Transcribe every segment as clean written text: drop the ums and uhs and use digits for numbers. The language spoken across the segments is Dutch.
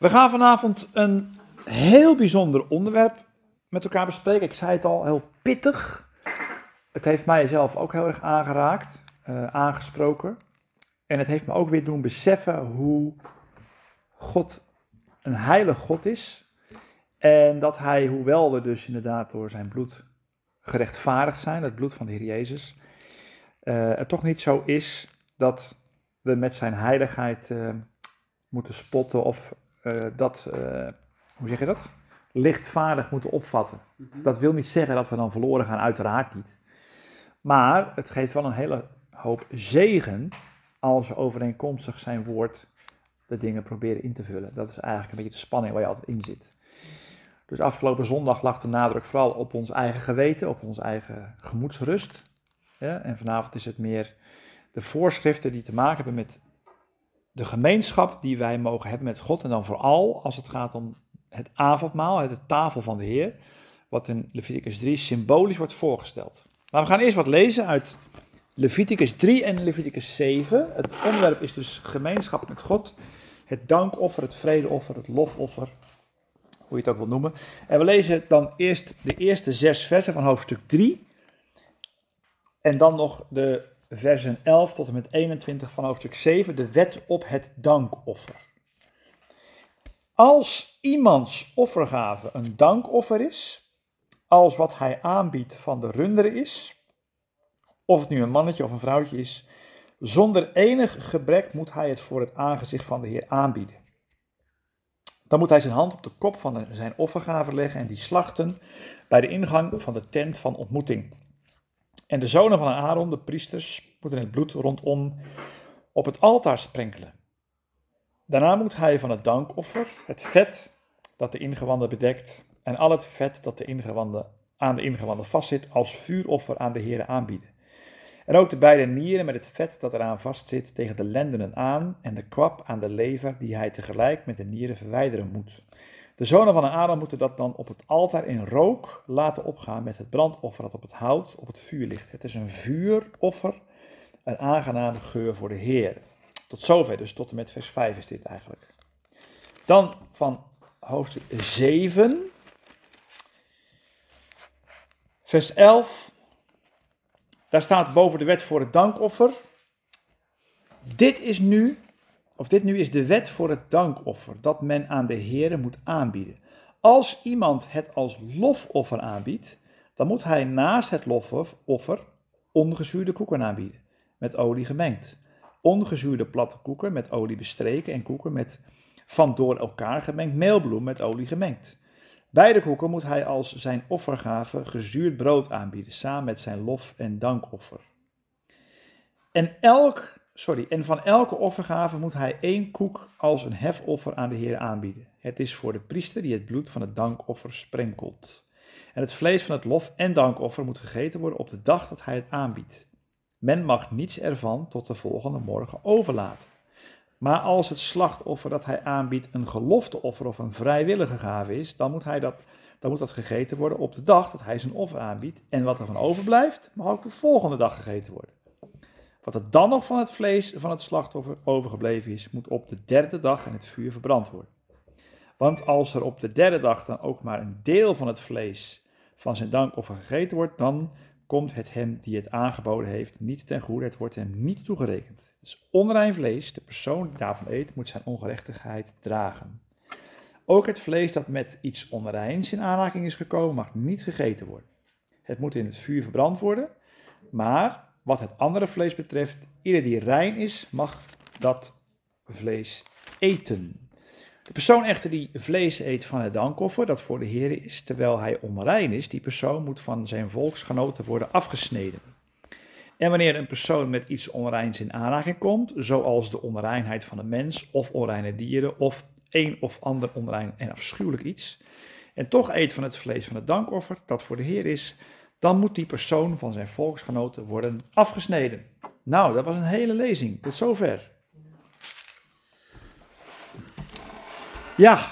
We gaan vanavond een heel bijzonder onderwerp met elkaar bespreken. Ik zei het al, heel pittig. Het heeft mij zelf ook heel erg aangeraakt, aangesproken. En het heeft me ook weer doen beseffen hoe God een heilig God is. En dat hij, hoewel we dus inderdaad door zijn bloed gerechtvaardigd zijn, het bloed van de Heer Jezus, het toch niet zo is dat we met zijn heiligheid moeten spotten of hoe zeg je dat? Lichtvaardig moeten opvatten. Dat wil niet zeggen dat we dan verloren gaan, uiteraard niet. Maar het geeft wel een hele hoop zegen als we overeenkomstig zijn woord de dingen proberen in te vullen. Dat is eigenlijk een beetje de spanning waar je altijd in zit. Dus afgelopen zondag lag de nadruk vooral op ons eigen geweten, op onze eigen gemoedsrust. Ja, en vanavond is het meer de voorschriften die te maken hebben met de gemeenschap die wij mogen hebben met God. En dan vooral als het gaat om het avondmaal, de tafel van de Heer, wat in Leviticus 3 symbolisch wordt voorgesteld. Maar we gaan eerst wat lezen uit Leviticus 3 en Leviticus 7. Het onderwerp is dus gemeenschap met God, het dankoffer, het vredeoffer, het lofoffer, hoe je het ook wil noemen. En we lezen dan eerst de eerste 6 versen van hoofdstuk 3 en dan nog de versen 11 tot en met 21 van hoofdstuk 7, de wet op het dankoffer. Als iemands offergave een dankoffer is, als wat hij aanbiedt van de runderen is, of het nu een mannetje of een vrouwtje is, zonder enig gebrek moet hij het voor het aangezicht van de Heer aanbieden. Dan moet hij zijn hand op de kop van zijn offergave leggen en die slachten bij de ingang van de tent van ontmoeting. En de zonen van Aaron, de priesters, moeten het bloed rondom op het altaar sprenkelen. Daarna moet hij van het dankoffer het vet dat de ingewanden bedekt en al het vet dat aan de ingewanden vastzit als vuuroffer aan de Heere aanbieden. En ook de beide nieren met het vet dat eraan vastzit tegen de lendenen aan en de kwap aan de lever die hij tegelijk met de nieren verwijderen moet. De zonen van Aaron moeten dat dan op het altaar in rook laten opgaan met het brandoffer dat op het hout op het vuur ligt. Het is een vuuroffer, een aangename geur voor de Heer. Tot zover, dus tot en met vers 5 is dit eigenlijk. Dan van hoofdstuk 7, vers 11. Daar staat boven de wet voor het dankoffer. Dit nu is de wet voor het dankoffer, dat men aan de Heere moet aanbieden. Als iemand het als lofoffer aanbiedt, dan moet hij naast het lofoffer ongezuurde koeken aanbieden, met olie gemengd. Ongezuurde platte koeken met olie bestreken en koeken met van door elkaar gemengd meelbloem met olie gemengd. Beide koeken moet hij als zijn offergave gezuurd brood aanbieden, samen met zijn lof- en dankoffer. En van elke offergave moet hij 1 koek als een hefoffer aan de Heer aanbieden. Het is voor de priester die het bloed van het dankoffer sprenkelt. En het vlees van het lof- en dankoffer moet gegeten worden op de dag dat hij het aanbiedt. Men mag niets ervan tot de volgende morgen overlaten. Maar als het slachtoffer dat hij aanbiedt een gelofteoffer of een vrijwillige gave is, dan moet dat gegeten worden op de dag dat hij zijn offer aanbiedt. En wat er van overblijft, mag ook de volgende dag gegeten worden. Wat er dan nog van het vlees van het slachtoffer overgebleven is, moet op de 3e dag in het vuur verbrand worden. Want als er op de 3e dag dan ook maar een deel van het vlees van zijn dankoffer gegeten wordt, dan komt het hem die het aangeboden heeft niet ten goede, het wordt hem niet toegerekend. Het is onrein vlees, de persoon die daarvan eet moet zijn ongerechtigheid dragen. Ook het vlees dat met iets onreins in aanraking is gekomen mag niet gegeten worden. Het moet in het vuur verbrand worden, maar wat het andere vlees betreft, ieder die rein is, mag dat vlees eten. De persoon echter die vlees eet van het dankoffer, dat voor de Heer is, terwijl hij onrein is, die persoon moet van zijn volksgenoten worden afgesneden. En wanneer een persoon met iets onreins in aanraking komt, zoals de onreinheid van een mens of onreine dieren of een of ander onrein en afschuwelijk iets, en toch eet van het vlees van het dankoffer, dat voor de Heer is, dan moet die persoon van zijn volksgenoten worden afgesneden. Nou, dat was een hele lezing, tot zover. Ja,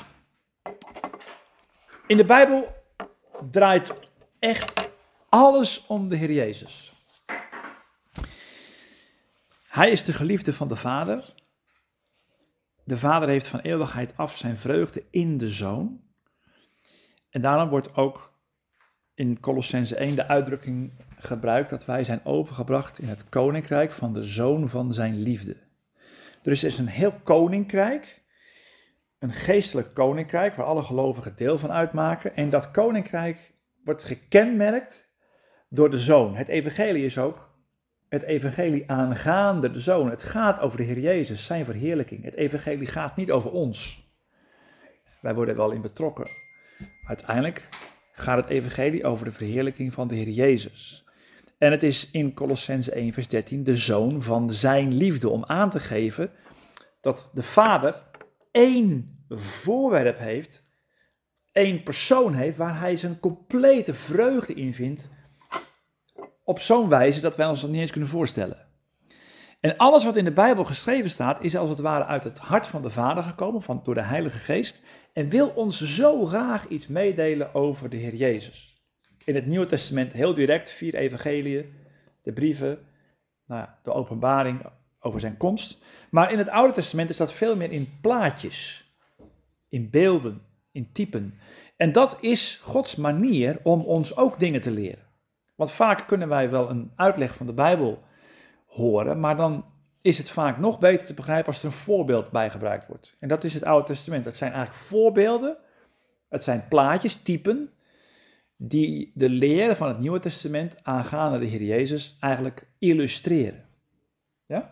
in de Bijbel draait echt alles om de Heer Jezus. Hij is de geliefde van de Vader. de Vader heeft van eeuwigheid af zijn vreugde in de Zoon. En daarom wordt ook in Kolossenzen 1 de uitdrukking gebruikt dat wij zijn overgebracht in het koninkrijk van de Zoon van zijn liefde. Dus er is een heel koninkrijk, een geestelijk koninkrijk waar alle gelovigen deel van uitmaken. En dat koninkrijk wordt gekenmerkt door de Zoon. Het evangelie is ook het evangelie aangaande de Zoon. Het gaat over de Heer Jezus, zijn verheerlijking. Het evangelie gaat niet over ons. Wij worden er wel in betrokken. Uiteindelijk gaat het evangelie over de verheerlijking van de Heer Jezus. En het is in Kolossenzen 1 vers 13 de Zoon van zijn liefde, om aan te geven dat de Vader één voorwerp heeft, één persoon heeft waar hij zijn complete vreugde in vindt, op zo'n wijze dat wij ons dat niet eens kunnen voorstellen. En alles wat in de Bijbel geschreven staat, is als het ware uit het hart van de Vader gekomen, door de Heilige Geest, en wil ons zo graag iets meedelen over de Heer Jezus. In het Nieuwe Testament heel direct 4 evangeliën, de brieven, de openbaring over zijn komst. Maar in het Oude Testament is dat veel meer in plaatjes, in beelden, in typen. En dat is Gods manier om ons ook dingen te leren. Want vaak kunnen wij wel een uitleg van de Bijbel horen, maar dan is het vaak nog beter te begrijpen als er een voorbeeld bij gebruikt wordt. En dat is het Oude Testament. Dat zijn eigenlijk voorbeelden, het zijn plaatjes, typen, die de leren van het Nieuwe Testament aangaande de Heer Jezus eigenlijk illustreren. Ja?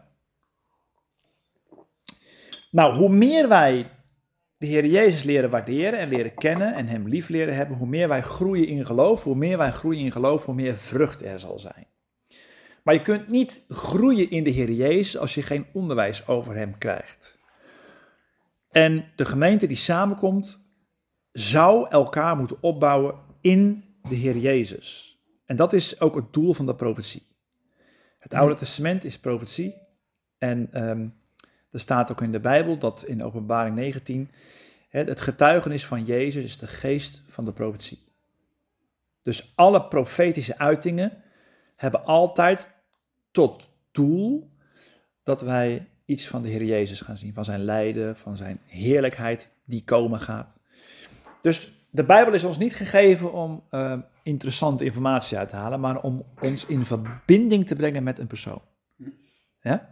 Nou, hoe meer wij de Heer Jezus leren waarderen en leren kennen en hem lief leren hebben, hoe meer wij groeien in geloof, hoe meer vrucht er zal zijn. Maar je kunt niet groeien in de Heer Jezus als je geen onderwijs over hem krijgt. En de gemeente die samenkomt, zou elkaar moeten opbouwen in de Heer Jezus. En dat is ook het doel van de profetie. Het Oude Testament is profetie. En er staat ook in de Bijbel dat in Openbaring 19, het getuigenis van Jezus is de geest van de profetie. Dus alle profetische uitingen hebben altijd tot doel dat wij iets van de Heer Jezus gaan zien. Van zijn lijden, van zijn heerlijkheid die komen gaat. Dus de Bijbel is ons niet gegeven om interessante informatie uit te halen, maar om ons in verbinding te brengen met een persoon. Ja?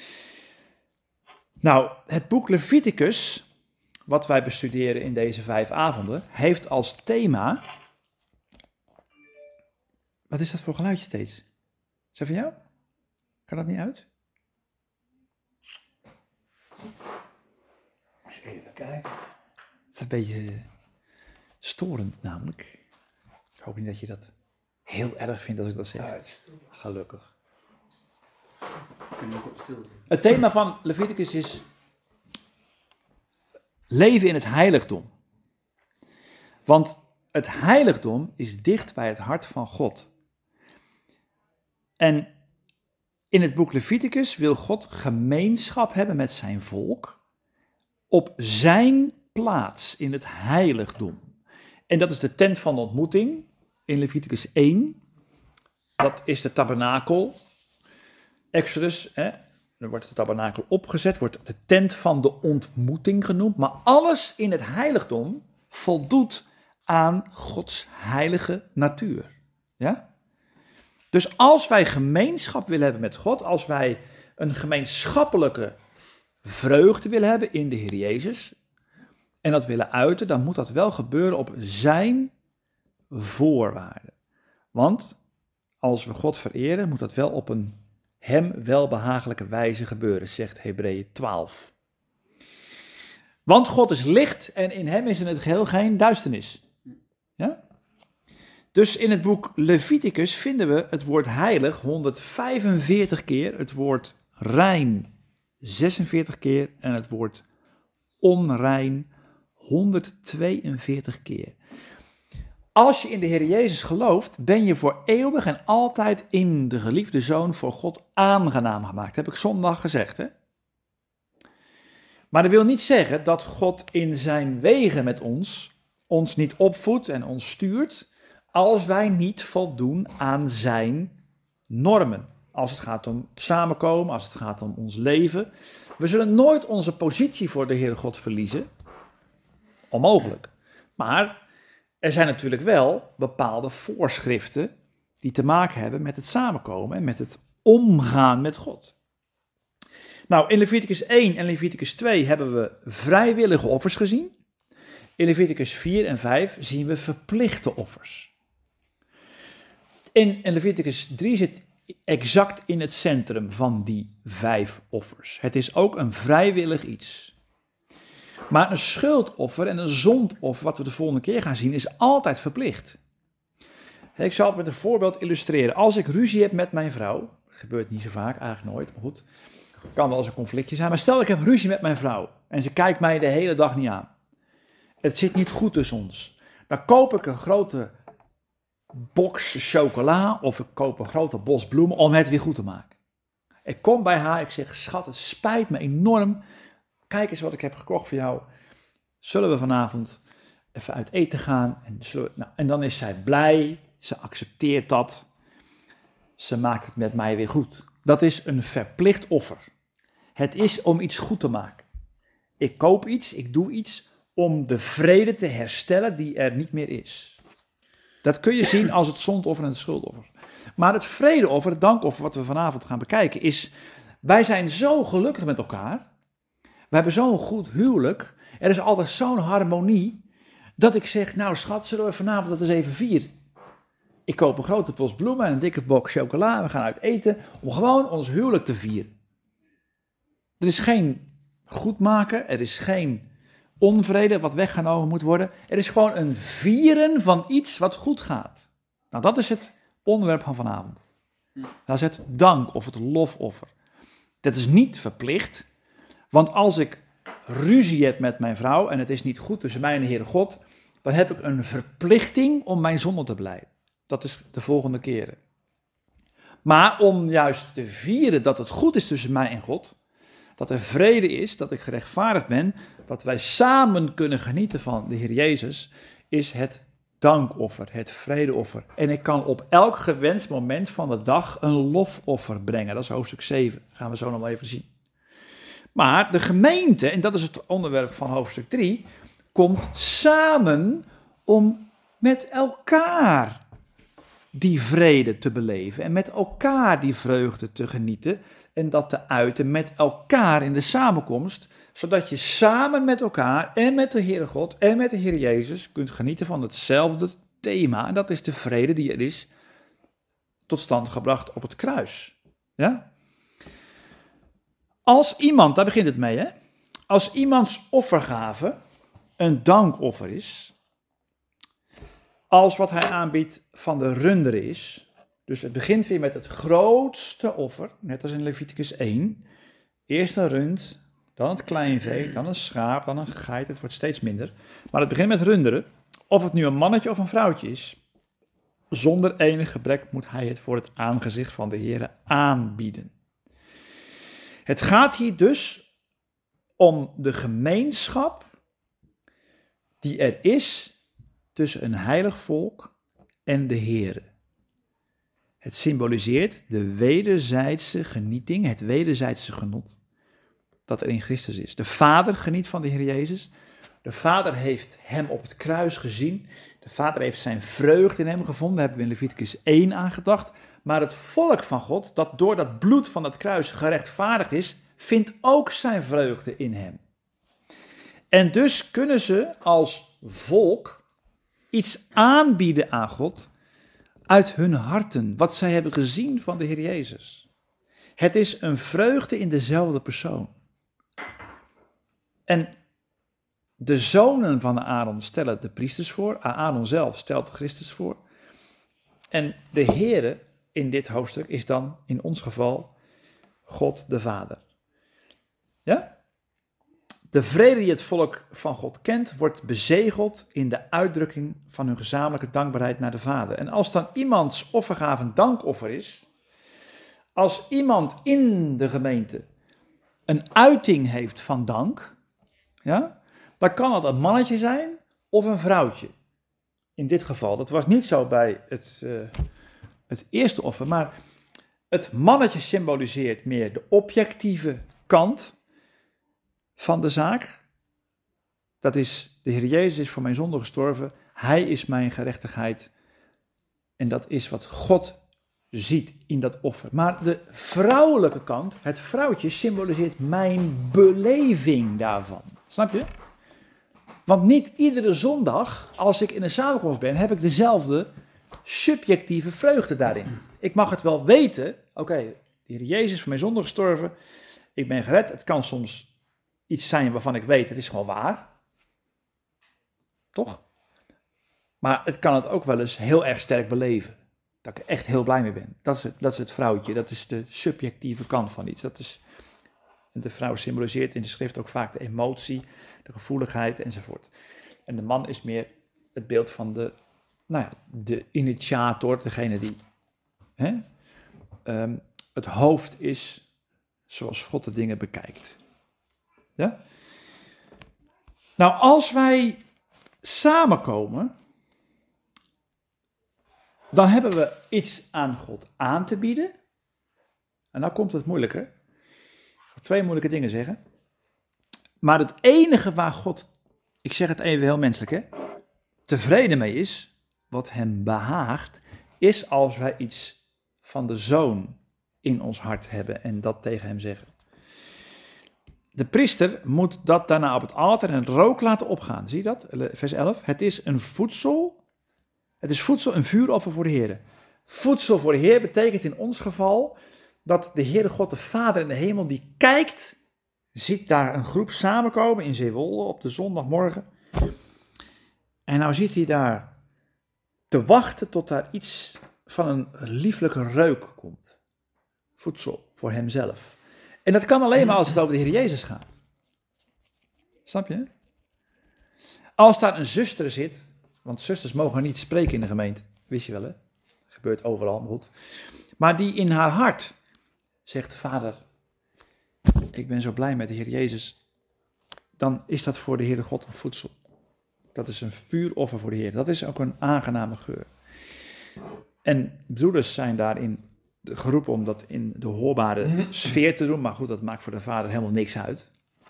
Nou, het boek Leviticus, wat wij bestuderen in deze 5 avonden, heeft als thema... Wat is dat voor geluidje steeds? Is dat van jou? Kan dat niet uit? Eens even kijken. Het is een beetje storend namelijk. Ik hoop niet dat je dat heel erg vindt als ik dat zeg. Uit. Gelukkig. Kun je ook op stil doen. Het thema van Leviticus is leven in het heiligdom. Want het heiligdom is dicht bij het hart van God. En in het boek Leviticus wil God gemeenschap hebben met zijn volk op zijn plaats in het heiligdom. En dat is de tent van de ontmoeting in Leviticus 1. Dat is de tabernakel. Exodus, dan wordt de tabernakel opgezet, wordt de tent van de ontmoeting genoemd. Maar alles in het heiligdom voldoet aan Gods heilige natuur. Ja? Dus als wij gemeenschap willen hebben met God, als wij een gemeenschappelijke vreugde willen hebben in de Heer Jezus en dat willen uiten, dan moet dat wel gebeuren op zijn voorwaarden. Want als we God vereren, moet dat wel op een hem welbehagelijke wijze gebeuren, zegt Hebreeën 12. Want God is licht en in hem is in het geheel geen duisternis. Ja? Dus in het boek Leviticus vinden we het woord heilig 145 keer, het woord rein 46 keer en het woord onrein 142 keer. Als je in de Heer Jezus gelooft, ben je voor eeuwig en altijd in de geliefde Zoon voor God aangenaam gemaakt. Dat heb ik zondag gezegd, hè? Maar dat wil niet zeggen dat God in zijn wegen met ons niet opvoedt en ons stuurt, als wij niet voldoen aan zijn normen. Als het gaat om samenkomen, als het gaat om ons leven. We zullen nooit onze positie voor de Heere God verliezen. Onmogelijk. Maar er zijn natuurlijk wel bepaalde voorschriften die te maken hebben met het samenkomen en met het omgaan met God. Nou, in Leviticus 1 en Leviticus 2 hebben we vrijwillige offers gezien. In Leviticus 4 en 5 zien we verplichte offers. In Leviticus 3 zit exact in het centrum van die 5 offers. Het is ook een vrijwillig iets. Maar een schuldoffer en een zondoffer, wat we de volgende keer gaan zien, is altijd verplicht. Ik zal het met een voorbeeld illustreren. Als ik ruzie heb met mijn vrouw, dat gebeurt niet zo vaak, eigenlijk nooit, maar goed, kan wel eens een conflictje zijn. Maar stel ik heb ruzie met mijn vrouw en ze kijkt mij de hele dag niet aan. Het zit niet goed tussen ons. Dan koop ik een grote box chocola of ik koop een grote bos bloemen om het weer goed te maken. Ik kom bij haar, ik zeg, schat, het spijt me enorm. Kijk eens wat ik heb gekocht voor jou. Zullen we vanavond even uit eten gaan? En dan is zij blij, ze accepteert dat. Ze maakt het met mij weer goed. Dat is een verplicht offer. Het is om iets goed te maken. Ik koop iets, ik doe iets om de vrede te herstellen die er niet meer is. Dat kun je zien als het zondoffer en het schuldoffer. Maar het vredeoffer, het dankoffer wat we vanavond gaan bekijken is, wij zijn zo gelukkig met elkaar. We hebben zo'n goed huwelijk. Er is altijd zo'n harmonie dat ik zeg, nou schat, zullen we vanavond dat eens even vieren? Ik koop een grote bos bloemen en een dikke box chocola en we gaan uit eten om gewoon ons huwelijk te vieren. Er is geen goedmaken, er is geen onvrede wat weggenomen moet worden. Er is gewoon een vieren van iets wat goed gaat. Nou, dat is het onderwerp van vanavond. Dat is het dank of het lofoffer. Dat is niet verplicht, want als ik ruzie heb met mijn vrouw en het is niet goed tussen mij en de Heere God, dan heb ik een verplichting om mijn zonde te blijden. Dat is de volgende keren. Maar om juist te vieren dat het goed is tussen mij en God, dat er vrede is, dat ik gerechtvaardigd ben, dat wij samen kunnen genieten van de Heer Jezus, is het dankoffer, het vredeoffer. En ik kan op elk gewenst moment van de dag een lofoffer brengen. Dat is hoofdstuk 7, gaan we zo nog wel even zien. Maar de gemeente, en dat is het onderwerp van hoofdstuk 3, komt samen om met elkaar die vrede te beleven en met elkaar die vreugde te genieten en dat te uiten met elkaar in de samenkomst, zodat je samen met elkaar en met de Heere God en met de Heer Jezus kunt genieten van hetzelfde thema. En dat is de vrede die er is tot stand gebracht op het kruis. Ja? Als iemand, daar begint het mee, hè? Als iemands offergave een dankoffer is, als wat hij aanbiedt van de runderen is, dus het begint weer met het grootste offer, net als in Leviticus 1, eerst een rund, dan het kleinvee, dan een schaap, dan een geit, het wordt steeds minder, maar het begint met runderen, of het nu een mannetje of een vrouwtje is, zonder enig gebrek moet hij het voor het aangezicht van de Heere aanbieden. Het gaat hier dus om de gemeenschap die er is tussen een heilig volk en de Heere. Het symboliseert de wederzijdse genieting, het wederzijdse genot dat er in Christus is. De Vader geniet van de Heer Jezus. De Vader heeft hem op het kruis gezien. De Vader heeft zijn vreugde in hem gevonden. Daar hebben we in Leviticus 1 aangedacht. Maar het volk van God, dat door dat bloed van het kruis gerechtvaardigd is, vindt ook zijn vreugde in hem. En dus kunnen ze als volk iets aanbieden aan God uit hun harten, wat zij hebben gezien van de Heer Jezus. Het is een vreugde in dezelfde persoon. En de zonen van Aaron stellen de priesters voor, Aaron zelf stelt Christus voor. En de Heere in dit hoofdstuk is dan in ons geval God de Vader. Ja? De vrede die het volk van God kent, wordt bezegeld in de uitdrukking van hun gezamenlijke dankbaarheid naar de Vader. En als dan iemands offergave een dankoffer is, als iemand in de gemeente een uiting heeft van dank, ja, dan kan dat een mannetje zijn of een vrouwtje. In dit geval, dat was niet zo bij het eerste offer, maar het mannetje symboliseert meer de objectieve kant van de zaak. Dat is, de Heer Jezus is voor mijn zonde gestorven. Hij is mijn gerechtigheid. En dat is wat God ziet in dat offer. Maar de vrouwelijke kant, het vrouwtje, symboliseert mijn beleving daarvan. Snap je? Want niet iedere zondag, als ik in een samenkomst ben, heb ik dezelfde subjectieve vreugde daarin. Ik mag het wel weten, oké, de Heer Jezus is voor mijn zonde gestorven. Ik ben gered. Het kan soms iets zijn waarvan ik weet, het is gewoon waar. Toch? Maar het kan het ook wel eens heel erg sterk beleven. Dat ik er echt heel blij mee ben. Dat is het vrouwtje. Dat is de subjectieve kant van iets. De vrouw symboliseert in de schrift ook vaak de emotie, de gevoeligheid enzovoort. En de man is meer het beeld van de initiator, degene die het hoofd is zoals God de dingen bekijkt. Ja? Nou, als wij samenkomen, dan hebben we iets aan God aan te bieden. En nou komt het moeilijke. Ik ga 2 moeilijke dingen zeggen. Maar het enige waar God, ik zeg het even heel menselijk, tevreden mee is, wat hem behaagt, is als wij iets van de Zoon in ons hart hebben en dat tegen hem zeggen. De priester moet dat daarna op het altaar en rook laten opgaan. Zie je dat? Vers 11. Het is voedsel, een vuuroffer voor de Heer. Voedsel voor de Heer betekent in ons geval dat de Heere God, de Vader in de hemel, die kijkt, ziet daar een groep samenkomen in Zeewolde op de zondagmorgen. En nou zit hij daar te wachten tot daar iets van een lieflijke reuk komt. Voedsel voor hemzelf. En dat kan alleen maar als het over de Heer Jezus gaat. Snap je? Als daar een zuster zit, want zusters mogen niet spreken in de gemeente, wist je wel hè? Dat gebeurt overal, maar goed. Maar die in haar hart zegt, Vader, ik ben zo blij met de Heer Jezus, dan is dat voor de Heere God een voedsel. Dat is een vuuroffer voor de Heer. Dat is ook een aangename geur. En broeders zijn daarin geroepen om dat in de hoorbare sfeer te doen, maar goed, dat maakt voor de Vader helemaal niks uit.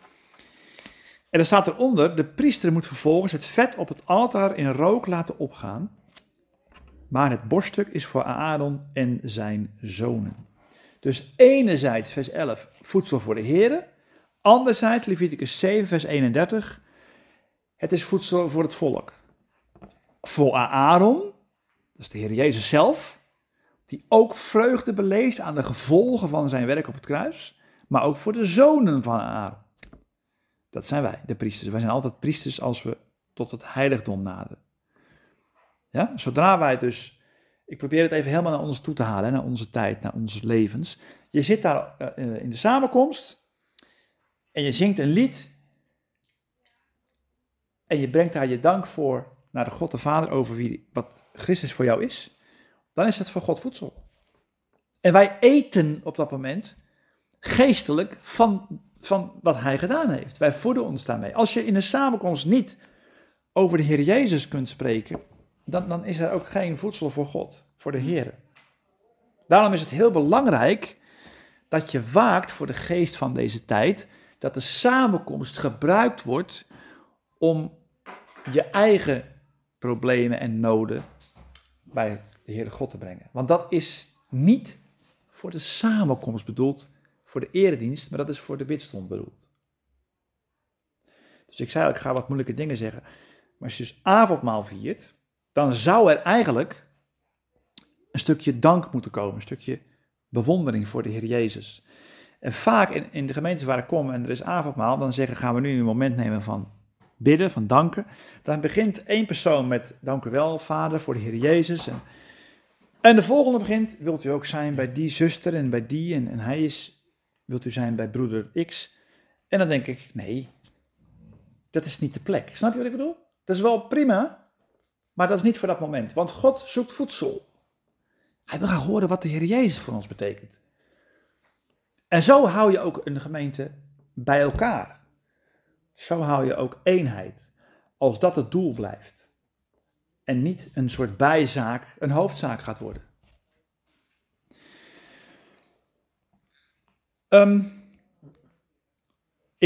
En er staat eronder, de priester moet vervolgens het vet op het altaar in rook laten opgaan, maar het borststuk is voor Aaron en zijn zonen. Dus enerzijds, vers 11, voedsel voor de Heere, anderzijds, Leviticus 7, vers 31, het is voedsel voor het volk. Voor Aaron, dat is de Heer Jezus zelf, die ook vreugde beleeft aan de gevolgen van zijn werk op het kruis, maar ook voor de zonen van Aaron. Dat zijn wij, de priesters. Wij zijn altijd priesters als we tot het heiligdom naderen. Ja? Zodra wij dus, ik probeer het even helemaal naar ons toe te halen, naar onze tijd, naar onze levens. Je zit daar in de samenkomst en je zingt een lied en je brengt daar je dank voor naar de God de Vader over wat Christus voor jou is. Dan is het voor God voedsel. En wij eten op dat moment geestelijk van wat hij gedaan heeft. Wij voeden ons daarmee. Als je in een samenkomst niet over de Heer Jezus kunt spreken, dan is er ook geen voedsel voor God, voor de Heer. Daarom is het heel belangrijk dat je waakt voor de geest van deze tijd, dat de samenkomst gebruikt wordt om je eigen problemen en noden bij de Heere God te brengen. Want dat is niet voor de samenkomst bedoeld, voor de eredienst, maar dat is voor de bidstond bedoeld. Dus ik zei al, ik ga wat moeilijke dingen zeggen. Maar als je dus avondmaal viert, dan zou er eigenlijk een stukje dank moeten komen, een stukje bewondering voor de Heer Jezus. En vaak in de gemeentes waar ik kom en er is avondmaal, dan gaan we nu een moment nemen van bidden, van danken. Dan begint één persoon met dank u wel, Vader, voor de Heer Jezus. En de volgende begint, wilt u ook zijn bij die zuster en bij die en hij is, wilt u zijn bij broeder X? En dan denk ik, nee, dat is niet de plek. Snap je wat ik bedoel? Dat is wel prima, maar dat is niet voor dat moment. Want God zoekt voedsel. Hij wil graag horen wat de Heer Jezus voor ons betekent. En zo hou je ook een gemeente bij elkaar. Zo hou je ook eenheid. Als dat het doel blijft. En niet een soort bijzaak, een hoofdzaak gaat worden.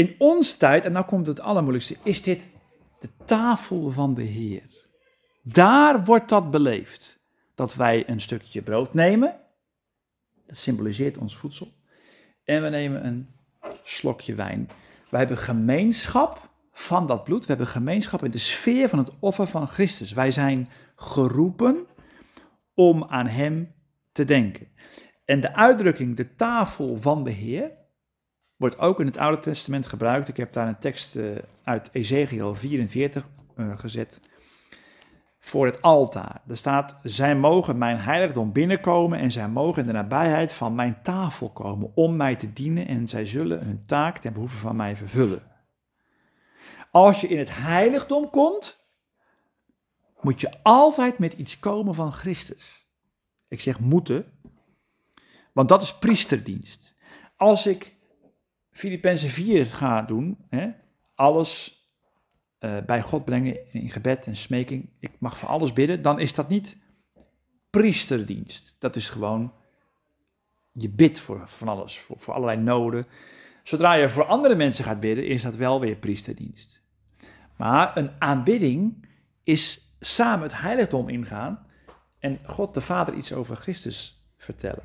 In onze tijd, en nou komt het allermoeilijkste, is dit de tafel van de Heer. Daar wordt dat beleefd. Dat wij een stukje brood nemen, dat symboliseert ons voedsel, en we nemen een slokje wijn. Wij hebben gemeenschap van dat bloed, we hebben gemeenschap in de sfeer van het offer van Christus. Wij zijn geroepen om aan hem te denken. En de uitdrukking de tafel van de Heer wordt ook in het Oude Testament gebruikt. Ik heb daar een tekst uit Ezekiel 44 gezet. Voor het altaar. Er staat, zij mogen mijn heiligdom binnenkomen en zij mogen in de nabijheid van mijn tafel komen om mij te dienen en zij zullen hun taak ten behoeve van mij vervullen. Als je in het heiligdom komt, moet je altijd met iets komen van Christus. Ik zeg moeten, want dat is priesterdienst. Als ik Filippenzen 4 ga doen, alles bij God brengen in gebed en smeking, ik mag voor alles bidden, dan is dat niet priesterdienst. Dat is gewoon, je bidt voor van alles, voor allerlei noden. Zodra je voor andere mensen gaat bidden, is dat wel weer priesterdienst. Maar een aanbidding is samen het heiligdom ingaan en God de Vader iets over Christus vertellen.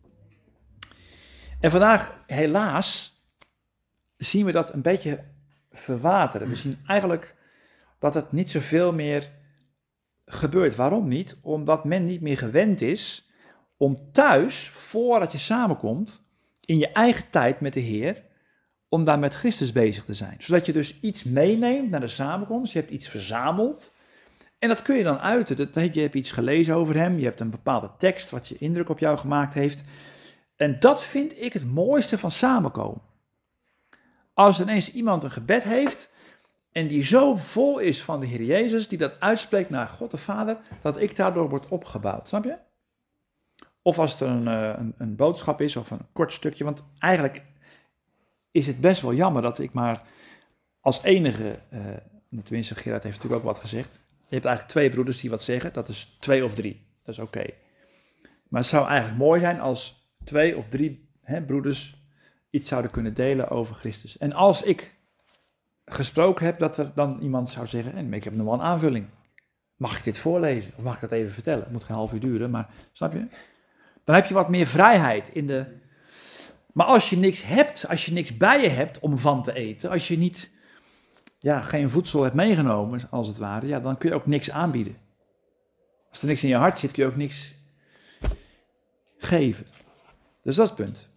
En vandaag, helaas, zien we dat een beetje verwateren. We zien eigenlijk dat het niet zoveel meer gebeurt. Waarom niet? Omdat men niet meer gewend is om thuis, voordat je samenkomt, in je eigen tijd met de Heer, om daar met Christus bezig te zijn. Zodat je dus iets meeneemt naar de samenkomst, je hebt iets verzameld en dat kun je dan uiten. Je hebt iets gelezen over hem, je hebt een bepaalde tekst wat je indruk op jou gemaakt heeft. En dat vind ik het mooiste van samenkomen. Als ineens iemand een gebed heeft en die zo vol is van de Heer Jezus, die dat uitspreekt naar God de Vader, dat ik daardoor word opgebouwd. Snap je? Of als er een boodschap is of een kort stukje, want eigenlijk is het best wel jammer dat ik maar als enige, tenminste Gerard heeft natuurlijk ook wat gezegd, je hebt eigenlijk 2 broeders die wat zeggen, dat is 2 of 3, dat is oké. Maar het zou eigenlijk mooi zijn als 2 of 3 broeders iets zouden kunnen delen over Christus. En als ik gesproken heb, dat er dan iemand zou zeggen, en ik heb nog wel een aanvulling. Mag ik dit voorlezen? Of mag ik dat even vertellen? Het moet geen half uur duren, maar snap je? Dan heb je wat meer vrijheid in de... Maar als je niks hebt, als je niks bij je hebt om van te eten, als je niet, geen voedsel hebt meegenomen, als het ware, dan kun je ook niks aanbieden. Als er niks in je hart zit, kun je ook niks geven. Dus dat is het punt.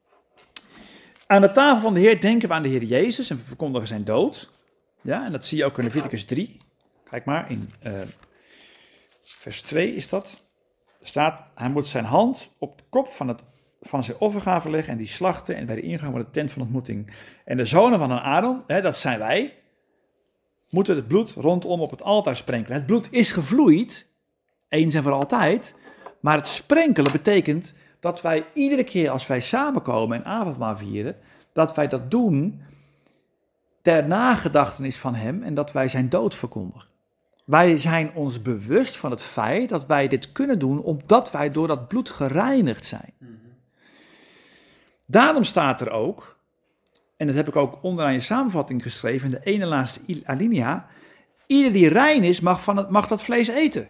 Aan de tafel van de Heer denken we aan de Heer Jezus en we verkondigen zijn dood. Ja, en dat zie je ook in Leviticus 3. Kijk maar, in vers 2 is dat. Er staat, hij moet zijn hand op de kop van zijn offergave leggen en die slachten en bij de ingang van de tent van ontmoeting. En de zonen van Aaron, dat zijn wij, moeten het bloed rondom op het altaar sprenkelen. Het bloed is gevloeid, eens en voor altijd, maar het sprenkelen betekent dat wij iedere keer als wij samenkomen en avondmaal vieren, dat wij dat doen ter nagedachtenis van hem en dat wij zijn dood verkondigen. Wij zijn ons bewust van het feit dat wij dit kunnen doen omdat wij door dat bloed gereinigd zijn. Daarom staat er ook, en dat heb ik ook onderaan je samenvatting geschreven, in de ene laatste alinea, ieder die rein is mag dat vlees eten.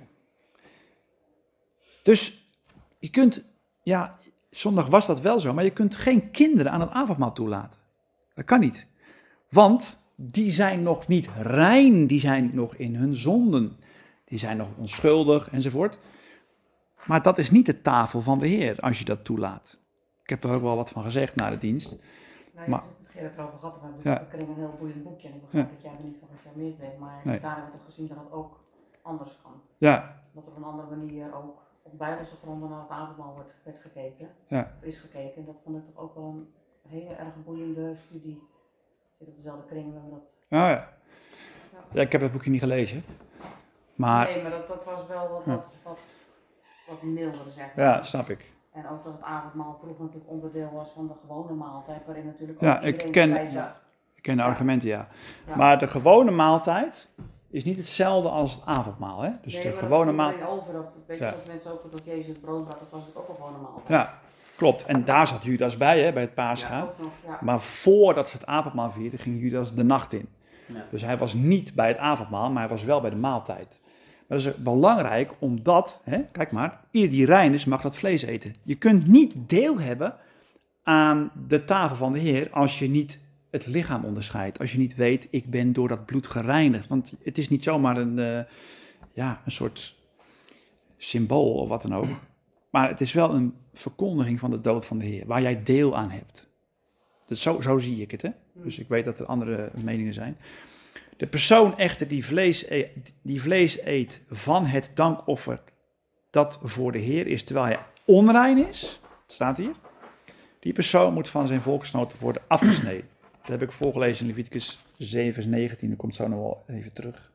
Dus je kunt, zondag was dat wel zo, maar je kunt geen kinderen aan het avondmaal toelaten. Dat kan niet. Want die zijn nog niet rein, die zijn nog in hun zonden. Die zijn nog onschuldig enzovoort. Maar dat is niet de tafel van de Heer als je dat toelaat. Ik heb er ook wel wat van gezegd na de dienst. Nou, maar, je hebt het erover gehad, maar we kregen een heel boeiend boekje. En ik begrijp dat jij er niet van gecharmeerd bent, maar daar hebben we toch gezien dat het ook anders kan. Ja. Dat op een andere manier ook op bijbelse gronden naar het avondmaal werd gekeken. Ja. Of is gekeken. En dat vond ik toch ook wel een hele erg boeiende studie. Zit op dezelfde kring, we hebben dat... Ja, ik heb dat boekje niet gelezen. Maar... Nee, maar dat was wel wat milder, zeg maar. Ja, snap ik. En ook dat het avondmaal vroeger natuurlijk onderdeel was van de gewone maaltijd, waarin natuurlijk ook iedereen erbij zat. Ik ken de argumenten, ja. Maar de gewone maaltijd is niet hetzelfde als het avondmaal, hè? Dus nee, de gewone maaltijd. Over dat, weet je, dat mensen ook dat Jezus het brood brak, dat was het ook een gewone maaltijd. Ja. Klopt, en daar zat Judas bij, hè, bij het Pascha. Ook nog, ja. Maar voordat ze het avondmaal vierden, ging Judas de nacht in. Ja. Dus hij was niet bij het avondmaal, maar hij was wel bij de maaltijd. Maar dat is belangrijk, omdat, kijk maar, ieder die rein is, mag dat vlees eten. Je kunt niet deel hebben aan de tafel van de Heer als je niet het lichaam onderscheidt. Als je niet weet, ik ben door dat bloed gereinigd. Want het is niet zomaar een soort symbool of wat dan ook. Maar het is wel een verkondiging van de dood van de Heer, waar jij deel aan hebt. Dus zo zie ik het, hè. Dus ik weet dat er andere meningen zijn. De persoon echter die vlees eet van het dankoffer dat voor de Heer is, terwijl hij onrein is, het staat hier, die persoon moet van zijn volksgenoten worden afgesneden. Dat heb ik voorgelezen in Leviticus 7, vers 19, dat komt zo nog wel even terug.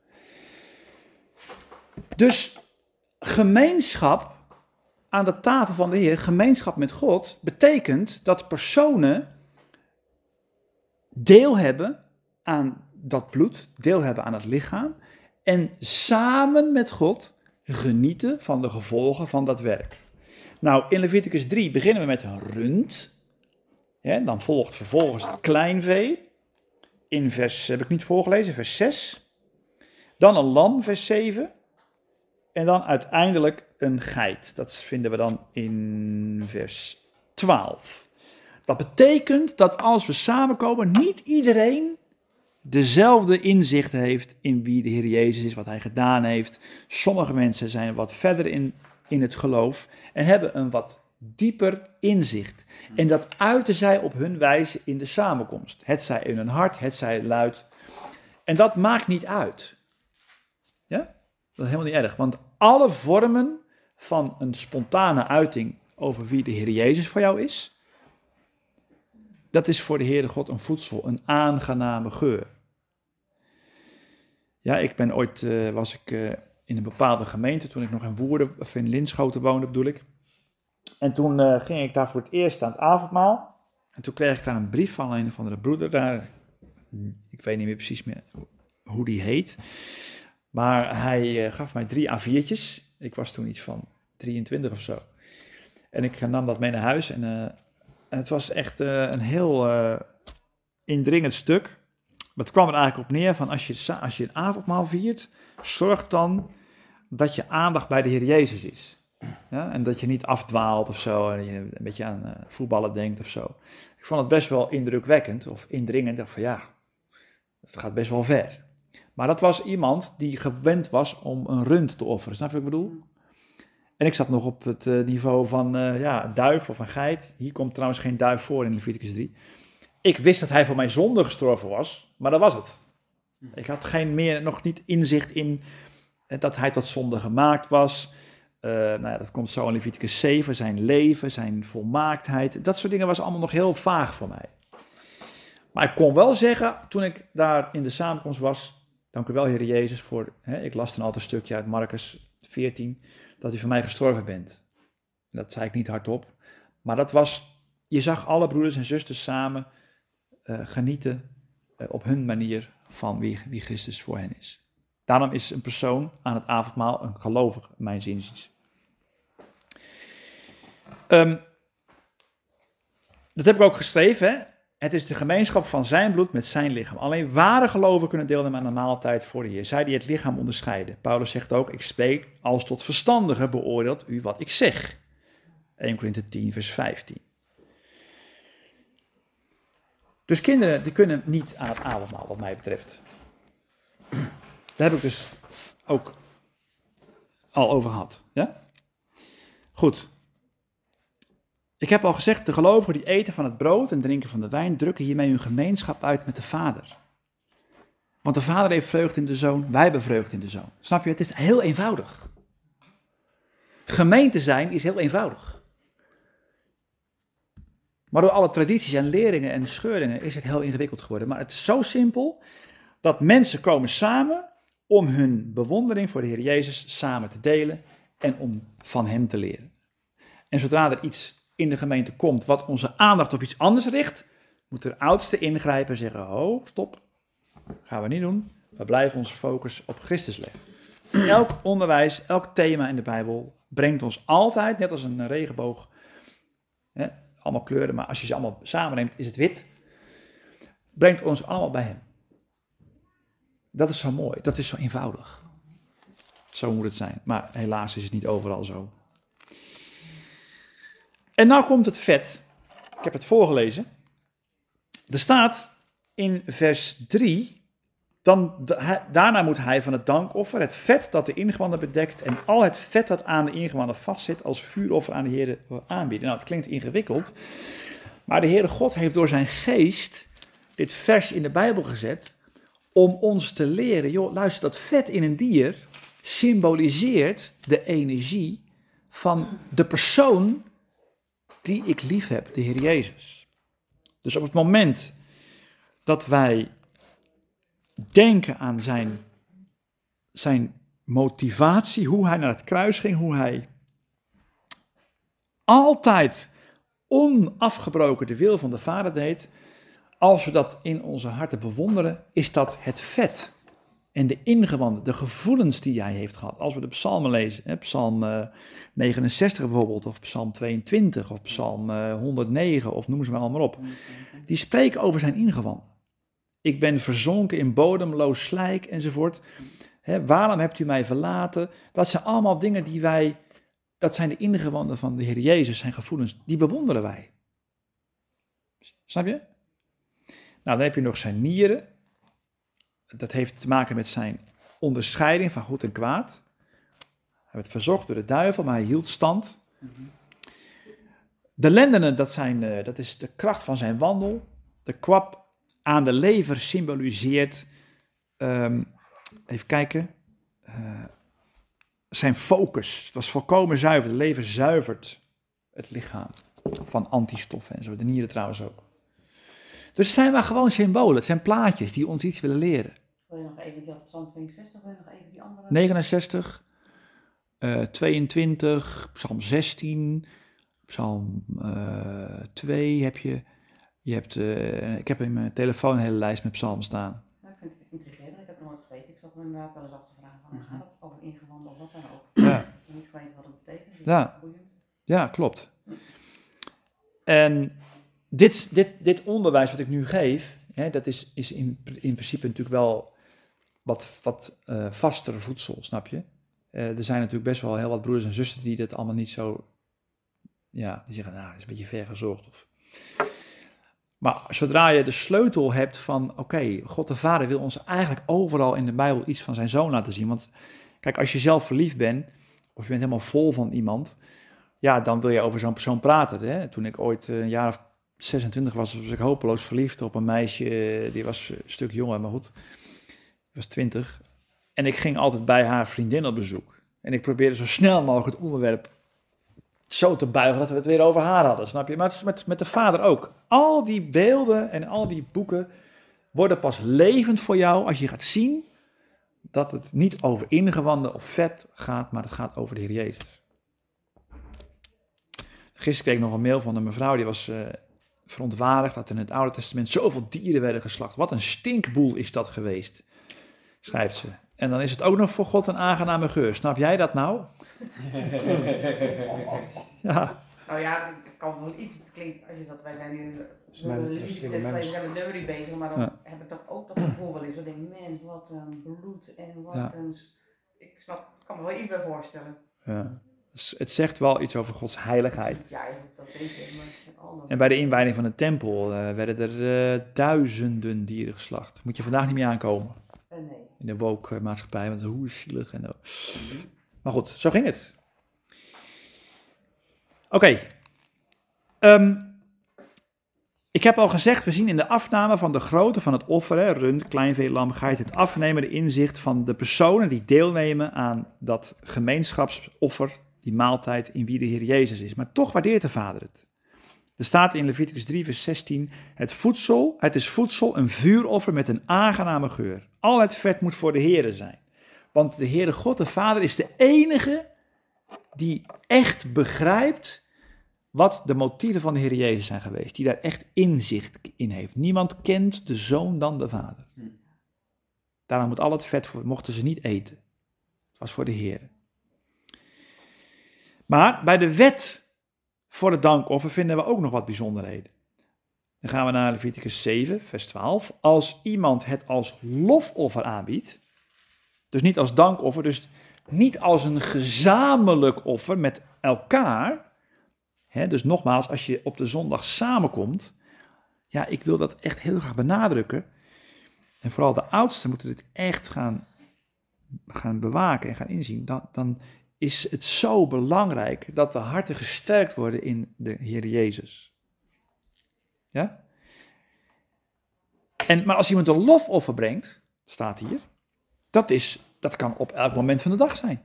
Dus gemeenschap aan de tafel van de Heer, gemeenschap met God, betekent dat personen deel hebben aan dat bloed, deel hebben aan het lichaam en samen met God genieten van de gevolgen van dat werk. Nou, in Leviticus 3 beginnen we met een rund. Ja, dan volgt vervolgens het kleinvee. In vers, heb ik niet voorgelezen, vers 6. Dan een lam, vers 7. En dan uiteindelijk een geit. Dat vinden we dan in vers 12. Dat betekent dat als we samenkomen, niet iedereen dezelfde inzicht heeft in wie de Heer Jezus is, wat hij gedaan heeft. Sommige mensen zijn wat verder in het geloof en hebben een wat dieper inzicht. En dat uiten zij op hun wijze in de samenkomst. Het zij in hun hart, het zij luid. En dat maakt niet uit. Ja? Dat is helemaal niet erg, want alle vormen van een spontane uiting over wie de Heer Jezus voor jou is, dat is voor de Heere God een voedsel, een aangename geur. Ja, ik ben ooit, was ik in een bepaalde gemeente, toen ik nog in Woerden, of in Linschoten woonde bedoel ik. En toen ging ik daar voor het eerst aan het avondmaal. En toen kreeg ik daar een brief van een of andere broeder daar. Ik weet niet meer precies meer hoe die heet. Maar hij gaf mij 3 A4'tjes. Ik was toen iets van 23 of zo. En ik nam dat mee naar huis en het was echt een heel indringend stuk. Maar het kwam er eigenlijk op neer van als je een avondmaal viert, zorg dan dat je aandacht bij de Heer Jezus is. Ja? En dat je niet afdwaalt of zo, en je een beetje aan voetballen denkt of zo. Ik vond het best wel indrukwekkend of indringend. Ik dacht van ja, het gaat best wel ver. Maar dat was iemand die gewend was om een rund te offeren. Snap je wat ik bedoel? En ik zat nog op het niveau van een duif of een geit. Hier komt trouwens geen duif voor in Leviticus 3. Ik wist dat hij voor mijn zonde gestorven was, maar dat was het. Ik had nog niet inzicht in dat hij tot zonde gemaakt was. Dat komt zo in Leviticus 7, zijn leven, zijn volmaaktheid. Dat soort dingen was allemaal nog heel vaag voor mij. Maar ik kon wel zeggen, toen ik daar in de samenkomst was, dank u wel Heer Jezus voor, ik las dan altijd een stukje uit Marcus 14, dat u voor mij gestorven bent. Dat zei ik niet hardop, maar dat was, je zag alle broeders en zusters samen genieten op hun manier van wie Christus voor hen is. Daarom is een persoon aan het avondmaal een gelovige, mijn zinziens. Dat heb ik ook geschreven, hè? Het is de gemeenschap van zijn bloed met zijn lichaam. Alleen ware gelovigen kunnen deelnemen aan de maaltijd voor de Heer. Zij die het lichaam onderscheiden. Paulus zegt ook, ik spreek als tot verstandige, beoordeelt u wat ik zeg. 1 Korinthe 10 vers 15. Dus kinderen die kunnen niet aan het avondmaal wat mij betreft. Daar heb ik dus ook al over gehad. Ja? Goed. Ik heb al gezegd, de gelovigen die eten van het brood en drinken van de wijn, drukken hiermee hun gemeenschap uit met de Vader. Want de Vader heeft vreugde in de Zoon, wij hebben vreugde in de Zoon. Snap je? Het is heel eenvoudig. Gemeente zijn is heel eenvoudig. Maar door alle tradities en leringen en scheuringen is het heel ingewikkeld geworden. Maar het is zo simpel dat mensen komen samen om hun bewondering voor de Heer Jezus samen te delen en om van hem te leren. En zodra er iets in de gemeente komt wat onze aandacht op iets anders richt, moet de oudste ingrijpen en zeggen, oh, stop, gaan we niet doen. We blijven ons focus op Christus leggen. Elk onderwijs, elk thema in de Bijbel brengt ons altijd, net als een regenboog, Hè? Allemaal kleuren, maar als je ze allemaal samenneemt, is het wit. Brengt ons allemaal bij hem. Dat is zo mooi, dat is zo eenvoudig. Zo moet het zijn, maar helaas is het niet overal zo. En nou komt het vet. Ik heb het voorgelezen. Er staat in vers 3, daarna moet hij van het dankoffer het vet dat de ingewanden bedekt en al het vet dat aan de ingewanden vastzit als vuuroffer aan de Heer aanbieden. Nou, het klinkt ingewikkeld, maar de Heere God heeft door zijn geest dit vers in de Bijbel gezet om ons te leren, joh, luister, dat vet in een dier symboliseert de energie van de persoon die ik lief heb, de Heer Jezus. Dus op het moment dat wij denken aan zijn motivatie, hoe hij naar het kruis ging, hoe hij altijd onafgebroken de wil van de Vader deed, als we dat in onze harten bewonderen, is dat het vet en de ingewanden, de gevoelens die hij heeft gehad. Als we de psalmen lezen, psalm 69 bijvoorbeeld, of psalm 22, of psalm 109, of noem ze maar allemaal op. Die spreken over zijn ingewanden. Ik ben verzonken in bodemloos slijk, enzovoort. Waarom hebt u mij verlaten? Dat zijn allemaal dingen dat zijn de ingewanden van de Heer Jezus, zijn gevoelens, die bewonderen wij. Snap je? Nou, dan heb je nog zijn nieren. Dat heeft te maken met zijn onderscheiding van goed en kwaad. Hij werd verzocht door de duivel, maar hij hield stand. De lendenen, dat is de kracht van zijn wandel. De kwab aan de lever symboliseert, even kijken, zijn focus. Het was volkomen zuiver. De lever zuivert het lichaam van antistoffen en zo. De nieren trouwens ook. Dus het zijn maar gewoon symbolen. Het zijn plaatjes die ons iets willen leren. Wil je nog even die Psalm 62, wil je nog even die andere? 69, 22, Psalm 16, Psalm 2 heb je. Ik heb in mijn telefoon een hele lijst met psalmen staan. Nou, ik vind het intrigerend. Ik heb het nooit geweten. Ik zat me inderdaad wel eens af te vragen van, gaat het over ingewanden of wat dan ook? Ja. Ik heb niet geweten wat het betekent. Dus Ja. Ja, klopt. En dit onderwijs wat ik nu geef, dat is in principe natuurlijk wel wat vaster voedsel, snap je? Er zijn natuurlijk best wel heel wat broeders en zusters die dit allemaal niet zo, ja, die zeggen, nou, het is een beetje ver gezocht. Maar zodra je de sleutel hebt van, oké, God de Vader wil ons eigenlijk overal in de Bijbel iets van zijn zoon laten zien. Want kijk, als je zelf verliefd bent, of je bent helemaal vol van iemand, ja, dan wil je over zo'n persoon praten. Hè? Toen ik ooit een jaar of 26 was ik hopeloos verliefd op een meisje, die was een stuk jonger, maar goed, die was 20. En ik ging altijd bij haar vriendin op bezoek. En ik probeerde zo snel mogelijk het onderwerp zo te buigen dat we het weer over haar hadden, snap je? Maar het is met de Vader ook. Al die beelden en al die boeken worden pas levend voor jou als je gaat zien dat het niet over ingewanden of vet gaat, maar het gaat over de Heer Jezus. Gisteren kreeg ik nog een mail van een mevrouw, die was verontwaardigd dat in het Oude Testament zoveel dieren werden geslacht. Wat een stinkboel is dat geweest, schrijft ze. En dan is het ook nog voor God een aangename geur. Snap jij dat nou? Ja. Nou ja, ik kan wel iets klinken als je dat, wij zijn nu een neurie bezig, maar dan heb ik dat ook dat gevoel wel eens. Dan denk ik, man, wat een bloed en wat een... Ik kan me wel iets bij voorstellen. Ja. Het zegt wel iets over Gods heiligheid. Ja, dat denk ik. Maar en bij de inwijding van de tempel werden er duizenden dieren geslacht. Moet je vandaag niet meer aankomen. Nee. In de woke-maatschappij, want hoe zielig. Maar goed, zo ging het. Oké. Ik heb al gezegd, we zien in de afname van de grootte van het offer, rund, kleinvee, lam, geit, het afnemende inzicht van de personen die deelnemen aan dat gemeenschapsoffer, die maaltijd in wie de Heer Jezus is. Maar toch waardeert de Vader het. Er staat in Leviticus 3 vers 16, het is voedsel, een vuuroffer met een aangename geur. Al het vet moet voor de Heere zijn. Want de Heere God, de Vader, is de enige die echt begrijpt wat de motieven van de Heer Jezus zijn geweest. Die daar echt inzicht in heeft. Niemand kent de Zoon dan de Vader. Daarom moet al het vet voor, mochten ze niet eten. Het was voor de Heer. Maar bij de wet voor het dankoffer vinden we ook nog wat bijzonderheden. Dan gaan we naar Leviticus 7, vers 12. Als iemand het als lofoffer aanbiedt, dus niet als dankoffer, dus niet als een gezamenlijk offer met elkaar. Dus nogmaals, als je op de zondag samenkomt, ja, ik wil dat echt heel graag benadrukken. En vooral de oudsten moeten dit echt gaan bewaken en gaan inzien. Dan is het zo belangrijk dat de harten gesterkt worden in de Heer Jezus. Ja? Maar als iemand een lofoffer brengt, staat hier, dat kan op elk moment van de dag zijn.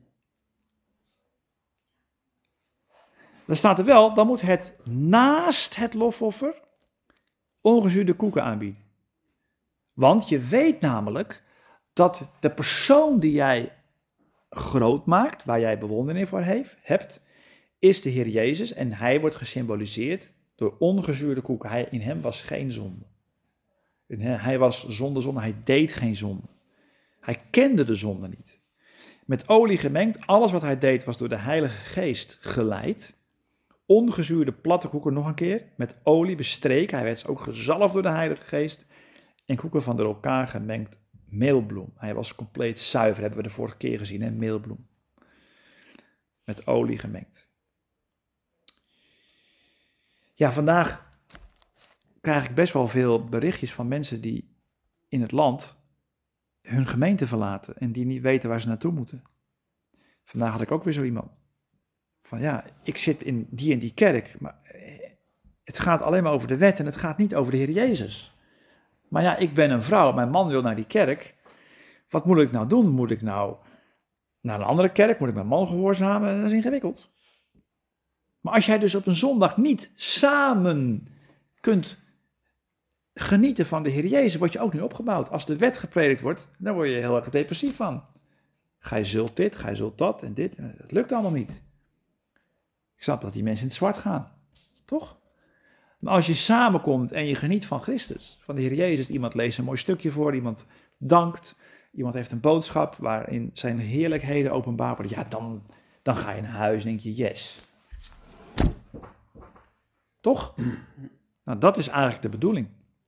Dan staat er wel, dan moet het naast het lofoffer ongezuurde koeken aanbieden. Want je weet namelijk dat de persoon die jij groot maakt, waar jij bewondering voor hebt, is de Heer Jezus en hij wordt gesymboliseerd door ongezuurde koeken. In hem was geen zonde. Hij was zonder zonde, hij deed geen zonde. Hij kende de zonde niet. Met olie gemengd, alles wat hij deed was door de Heilige Geest geleid. Ongezuurde platte koeken nog een keer, met olie bestreken. Hij werd ook gezalfd door de Heilige Geest. En koeken van door elkaar gemengd meelbloem. Hij was compleet zuiver, hebben we de vorige keer gezien, hè? Meelbloem. Met olie gemengd. Ja, vandaag krijg ik best wel veel berichtjes van mensen die in het land hun gemeente verlaten en die niet weten waar ze naartoe moeten. Vandaag had ik ook weer zo iemand. Van ja, ik zit in die kerk, maar het gaat alleen maar over de wet en het gaat niet over de Heer Jezus. Maar ja, ik ben een vrouw, mijn man wil naar die kerk. Wat moet ik nou doen? Moet ik nou naar een andere kerk? Moet ik mijn man gehoorzamen? Dat is ingewikkeld. Maar als jij dus op een zondag niet samen kunt genieten van de Heer Jezus, word je ook niet opgebouwd. Als de wet gepredikt wordt, dan word je heel erg depressief van. Gij zult dit, gij zult dat en dit. Dat lukt allemaal niet. Ik snap dat die mensen in het zwart gaan. Toch? Maar als je samenkomt en je geniet van Christus, van de Heer Jezus, iemand leest een mooi stukje voor, iemand dankt, iemand heeft een boodschap waarin zijn heerlijkheden openbaar worden, ja, dan ga je naar huis en denk je, yes. Toch? Nou, dat is eigenlijk de bedoeling.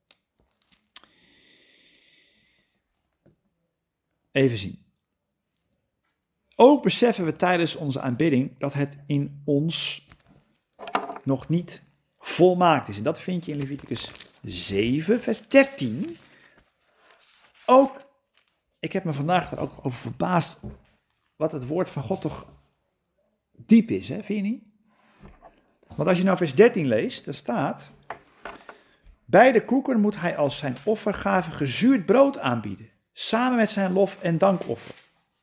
Even zien. Ook beseffen we tijdens onze aanbidding dat het in ons nog niet volmaakt is. En dat vind je in Leviticus 7, vers 13. Ook, ik heb me vandaag daar ook over verbaasd wat het woord van God toch diep is, hè? Vind je niet? Want als je nou vers 13 leest, daar staat, bij de koeken moet hij als zijn offergave gezuurd brood aanbieden, samen met zijn lof- en dankoffer.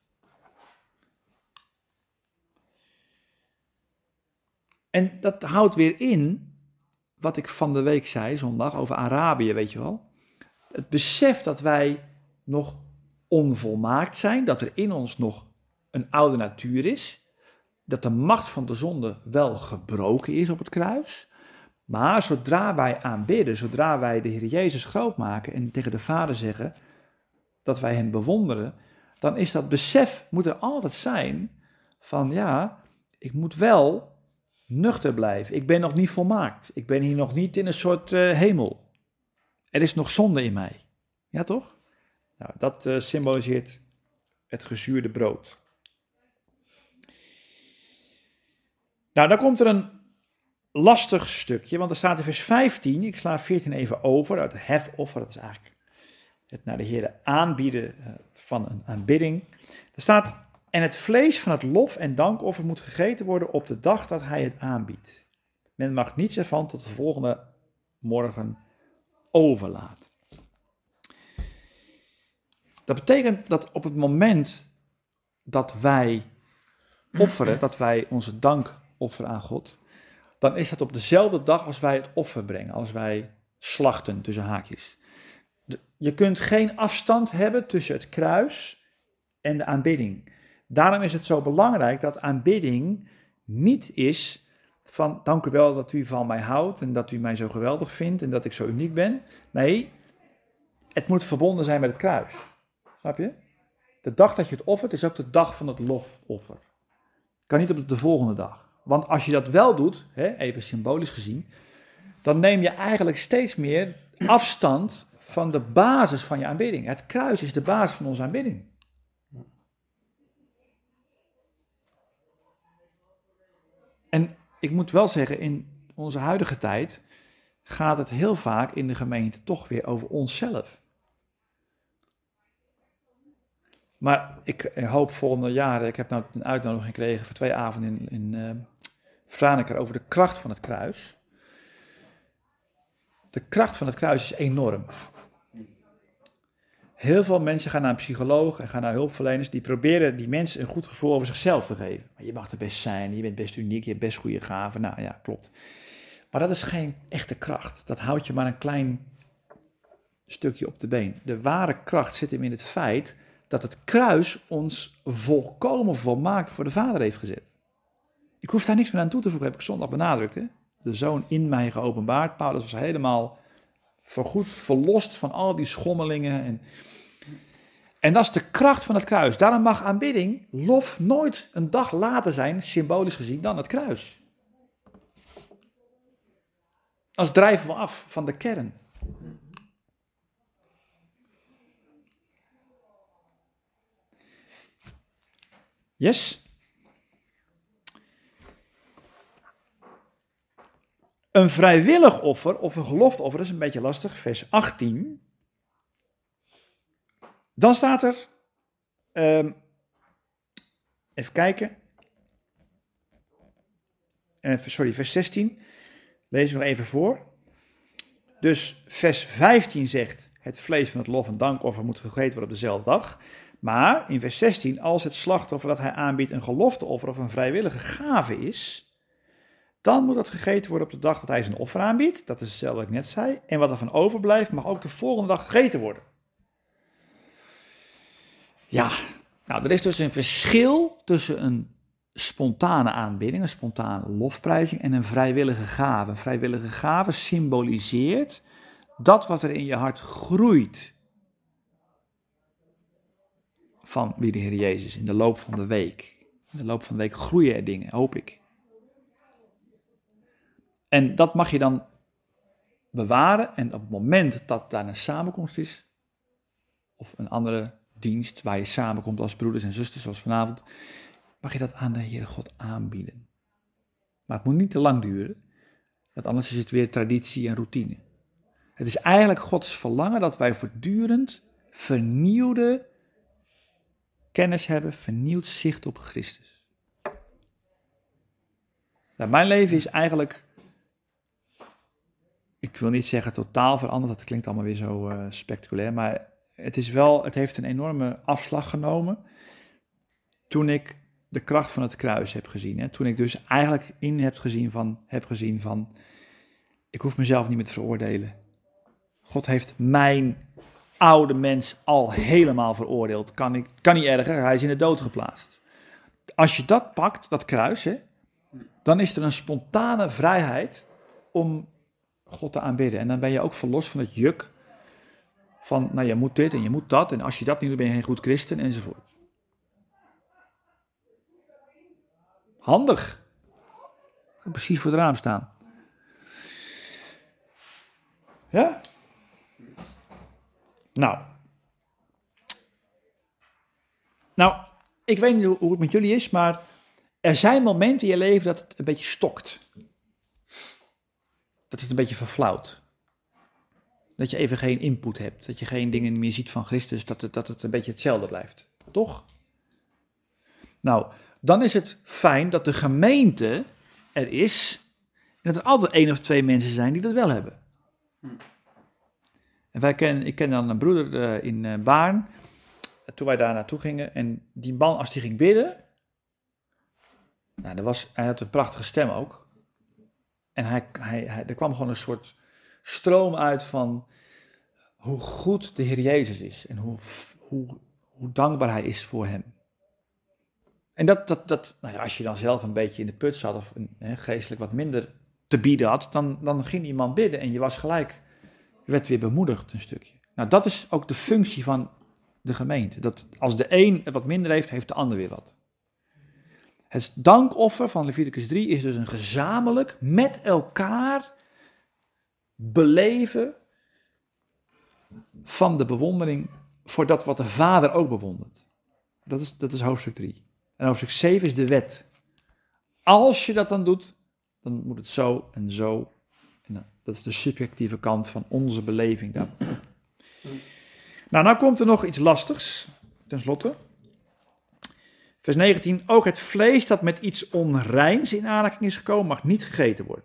En dat houdt weer in wat ik van de week zei, zondag, over Arabië, weet je wel. Het besef dat wij nog onvolmaakt zijn, dat er in ons nog een oude natuur is, dat de macht van de zonde wel gebroken is op het kruis, maar zodra wij aanbidden, zodra wij de Heer Jezus groot maken en tegen de Vader zeggen dat wij hem bewonderen, dan is dat besef, moet er altijd zijn van ja, ik moet wel nuchter blijven. Ik ben nog niet volmaakt. Ik ben hier nog niet in een soort hemel. Er is nog zonde in mij. Ja, toch? Nou, dat symboliseert het gezuurde brood. Nou, dan komt er een lastig stukje, want er staat in vers 15, ik sla 14 even over, uit het hefoffer, dat is eigenlijk het naar de Heer aanbieden van een aanbidding. Er staat, en het vlees van het lof- en dankoffer moet gegeten worden op de dag dat hij het aanbiedt. Men mag niets ervan tot de volgende morgen overlaten. Dat betekent dat op het moment dat wij offeren, dat wij onze dank offeren aan God, dan is dat op dezelfde dag als wij het offer brengen, als wij slachten tussen haakjes. Je kunt geen afstand hebben tussen het kruis en de aanbidding. Daarom is het zo belangrijk dat aanbidding niet is van dank u wel dat u van mij houdt en dat u mij zo geweldig vindt en dat ik zo uniek ben. Nee, het moet verbonden zijn met het kruis. Snap je? De dag dat je het offert is ook de dag van het lofoffer. Kan niet op de volgende dag. Want als je dat wel doet, even symbolisch gezien, dan neem je eigenlijk steeds meer afstand van de basis van je aanbidding. Het kruis is de basis van onze aanbidding. En ik moet wel zeggen, in onze huidige tijd gaat het heel vaak in de gemeente toch weer over onszelf. Maar ik hoop volgende jaar, ik heb nou een uitnodiging gekregen voor 2 avonden in Franeker over de kracht van het kruis. De kracht van het kruis is enorm. Heel veel mensen gaan naar een psycholoog en gaan naar hulpverleners. Die proberen die mensen een goed gevoel over zichzelf te geven. Je mag er best zijn, je bent best uniek, je hebt best goede gaven. Nou ja, klopt. Maar dat is geen echte kracht. Dat houdt je maar een klein stukje op de been. De ware kracht zit hem in het feit dat het kruis ons volkomen volmaakt voor de Vader heeft gezet. Ik hoef daar niks meer aan toe te voegen, heb ik zondag benadrukt. Hè? De Zoon in mij geopenbaard. Paulus was helemaal voorgoed verlost van al die schommelingen. En dat is de kracht van het kruis. Daarom mag aanbidding, lof, nooit een dag later zijn, symbolisch gezien, dan het kruis. Als drijven we af van de kern. Yes? Een vrijwillig offer of een gelofteoffer is een beetje lastig, vers 18. Dan staat er, even kijken, vers 16, lezen we nog even voor. Dus vers 15 zegt, het vlees van het lof- en dankoffer moet gegeten worden op dezelfde dag. Maar in vers 16, als het slachtoffer dat hij aanbiedt een gelofteoffer of een vrijwillige gave is, dan moet dat gegeten worden op de dag dat hij zijn offer aanbiedt. Dat is hetzelfde wat ik net zei. En wat er van overblijft mag ook de volgende dag gegeten worden. Ja, nou er is dus een verschil tussen een spontane aanbidding, een spontane lofprijzing en een vrijwillige gave. Een vrijwillige gave symboliseert dat wat er in je hart groeit van wie de Heer Jezus is in de loop van de week. In de loop van de week groeien er dingen, hoop ik. En dat mag je dan bewaren en op het moment dat daar een samenkomst is, of een andere dienst waar je samenkomt als broeders en zusters, zoals vanavond, mag je dat aan de Heere God aanbieden. Maar het moet niet te lang duren, want anders is het weer traditie en routine. Het is eigenlijk Gods verlangen dat wij voortdurend vernieuwde kennis hebben, vernieuwd zicht op Christus. Nou, mijn leven is eigenlijk, ik wil niet zeggen totaal veranderd, dat klinkt allemaal weer zo spectaculair, maar het heeft een enorme afslag genomen toen ik de kracht van het kruis heb gezien. Hè? Toen ik dus eigenlijk heb gezien van, ik hoef mezelf niet meer te veroordelen. God heeft mijn oude mens al helemaal veroordeeld. Kan niet erger, hij is in de dood geplaatst. Als je dat pakt, dat kruis, hè, dan is er een spontane vrijheid om God te aanbidden. En dan ben je ook verlost van het juk van, nou je moet dit en je moet dat. En als je dat niet doet, ben je geen goed christen enzovoort. Handig. Precies voor het raam staan. Ja? Nou, ik weet niet hoe het met jullie is, maar er zijn momenten in je leven dat het een beetje stokt. Dat het een beetje verflauwt. Dat je even geen input hebt, dat je geen dingen meer ziet van Christus, dat het een beetje hetzelfde blijft. Toch? Nou, dan is het fijn dat de gemeente er is en dat er altijd 1 of 2 mensen zijn die dat wel hebben. En ik ken dan een broeder in Baarn, toen wij daar naartoe gingen, en die man, als die ging bidden, nou, hij had een prachtige stem ook, en er kwam gewoon een soort stroom uit van hoe goed de Heer Jezus is, en hoe dankbaar hij is voor hem. En nou ja, als je dan zelf een beetje in de put zat, of geestelijk wat minder te bieden had, dan ging die man bidden, en je werd weer bemoedigd een stukje. Nou, dat is ook de functie van de gemeente. Dat als de een wat minder heeft, heeft de ander weer wat. Het dankoffer van Leviticus 3 is dus een gezamenlijk met elkaar beleven van de bewondering voor dat wat de Vader ook bewondert. Dat is hoofdstuk 3. En hoofdstuk 7 is de wet. Als je dat dan doet, dan moet het zo en zo. En dat is de subjectieve kant van onze beleving daar. Nou komt er nog iets lastigs, ten slotte. Vers 19, ook het vlees dat met iets onreins in aanraking is gekomen, mag niet gegeten worden.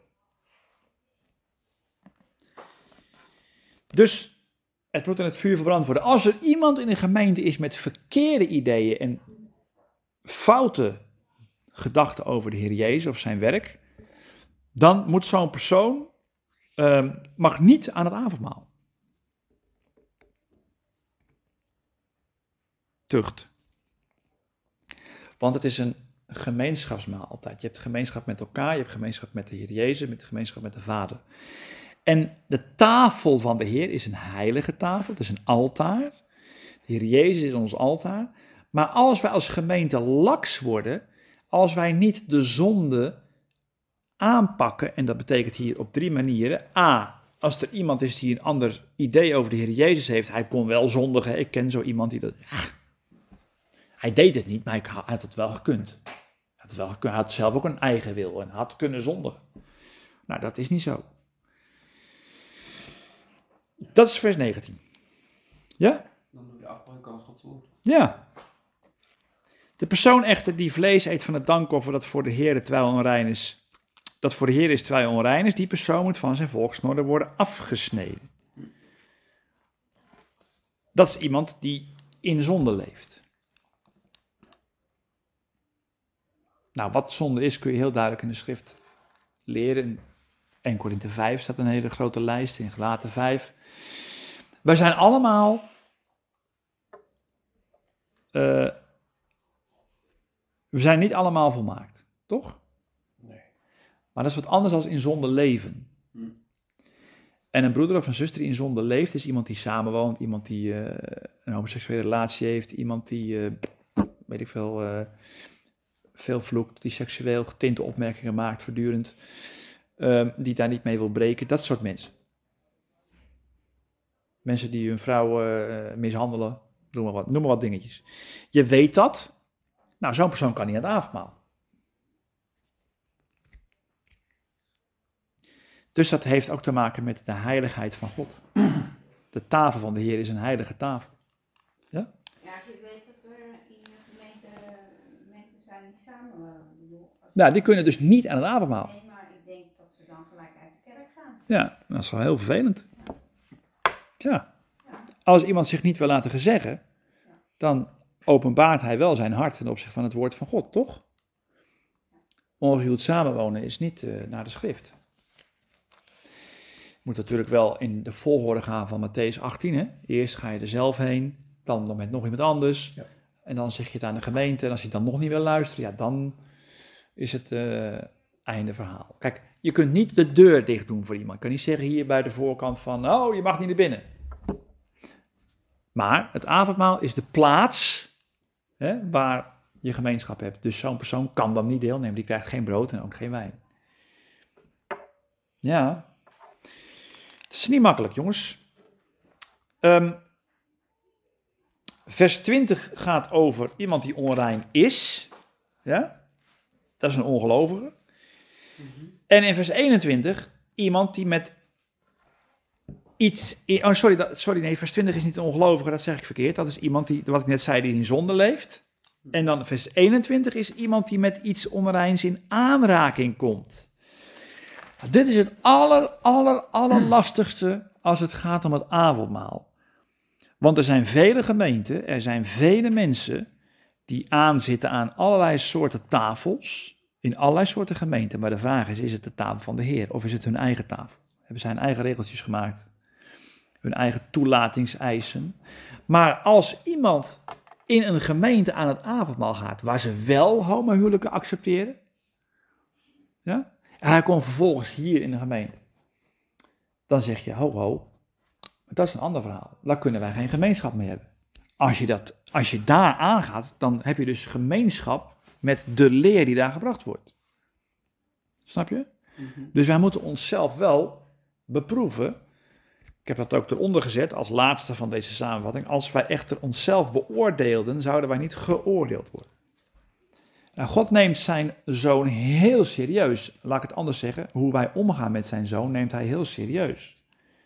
Dus het moet in het vuur verbrand worden. Als er iemand in een gemeente is met verkeerde ideeën en foute gedachten over de Heer Jezus of zijn werk, dan moet zo'n persoon, mag niet aan het avondmaal. Tucht. Want het is een gemeenschapsmaaltijd. Je hebt gemeenschap met elkaar, je hebt gemeenschap met de Heer Jezus, je hebt gemeenschap met de Vader. En de tafel van de Heer is een heilige tafel, het is een altaar. De Heer Jezus is ons altaar. Maar als wij als gemeente laks worden, als wij niet de zonde aanpakken, en dat betekent hier op 3 manieren. A, als er iemand is die een ander idee over de Heer Jezus heeft, hij kon wel zondigen. Ik ken zo iemand die dat... Hij deed het niet, maar hij had het wel gekund. Hij had zelf ook een eigen wil en had kunnen zondigen. Nou, dat is niet zo. Dat is vers 19. Ja? Dan doe je afbreuk als Gods woord. Ja. De persoon echter die vlees eet van het dankoffer dat voor de Heer terwijl onrein is, dat voor de Heer is terwijl onrein is, die persoon moet van zijn volksnorde worden afgesneden. Dat is iemand die in zonde leeft. Nou, wat zonde is kun je heel duidelijk in de schrift leren. In 1 Korinthe 5 staat een hele grote lijst, in Galaten 5. Wij zijn allemaal we zijn niet allemaal volmaakt, toch? Nee. Maar dat is wat anders dan in zonde leven. En een broeder of een zuster die in zonde leeft, is iemand die samenwoont, iemand die een homoseksuele relatie heeft, iemand die, weet ik veel, veel vloekt, die seksueel getinte opmerkingen maakt voortdurend, die daar niet mee wil breken, dat soort mensen. Mensen die hun vrouw mishandelen, noem maar wat dingetjes. Je weet dat. Nou, zo'n persoon kan niet aan het avondmaal. Dus dat heeft ook te maken met de heiligheid van God. De tafel van de Heer is een heilige tafel. Ja? Ja, als je weet dat er in de gemeente mensen zijn die samen... Nou, die kunnen dus niet aan het avondmaal. Nee, maar ik denk dat ze dan gelijk uit de kerk gaan. Ja, dat is wel heel vervelend. Ja. Als iemand zich niet wil laten gezeggen, dan openbaart hij wel zijn hart ten opzichte van het woord van God, toch? Ongehuwd samenwonen is niet naar de schrift. Je moet natuurlijk wel in de volgorde gaan van Mattheüs 18. Hè? Eerst ga je er zelf heen, dan met nog iemand anders. Ja. En dan zeg je het aan de gemeente. En als je dan nog niet wil luisteren, ja, dan is het einde verhaal. Kijk, je kunt niet de deur dicht doen voor iemand. Je kan niet zeggen hier bij de voorkant van, oh, je mag niet naar binnen. Maar het avondmaal is de plaats waar je gemeenschap hebt. Dus zo'n persoon kan dan niet deelnemen. Die krijgt geen brood en ook geen wijn. Ja. Het is niet makkelijk, jongens. Vers 20 gaat over iemand die onrein is. Ja. Dat is een ongelovige. En in vers 21 iemand die met iets... vers 20 is niet een ongelovige, dat zeg ik verkeerd. Dat is iemand die, wat ik net zei, die in zonde leeft. En dan vers 21 is iemand die met iets onreins in aanraking komt. Dit is het allerlastigste als het gaat om het avondmaal. Want er zijn vele gemeenten, er zijn vele mensen die aanzitten aan allerlei soorten tafels, in allerlei soorten gemeenten. Maar de vraag is het de tafel van de Heer of is het hun eigen tafel? Hebben zij hun eigen regeltjes gemaakt, hun eigen toelatingseisen. Maar als iemand in een gemeente aan het avondmaal gaat, waar ze wel homohuwelijken accepteren, ja, en hij komt vervolgens hier in de gemeente, dan zeg je, ho, maar dat is een ander verhaal. Daar kunnen wij geen gemeenschap mee hebben. Als je daar aangaat, dan heb je dus gemeenschap met de leer die daar gebracht wordt. Snap je? Mhm. Dus wij moeten onszelf wel beproeven. Ik heb dat ook eronder gezet als laatste van deze samenvatting. Als wij echter onszelf beoordeelden, zouden wij niet geoordeeld worden. Nou, God neemt zijn zoon heel serieus. Laat ik het anders zeggen. Hoe wij omgaan met zijn zoon neemt hij heel serieus.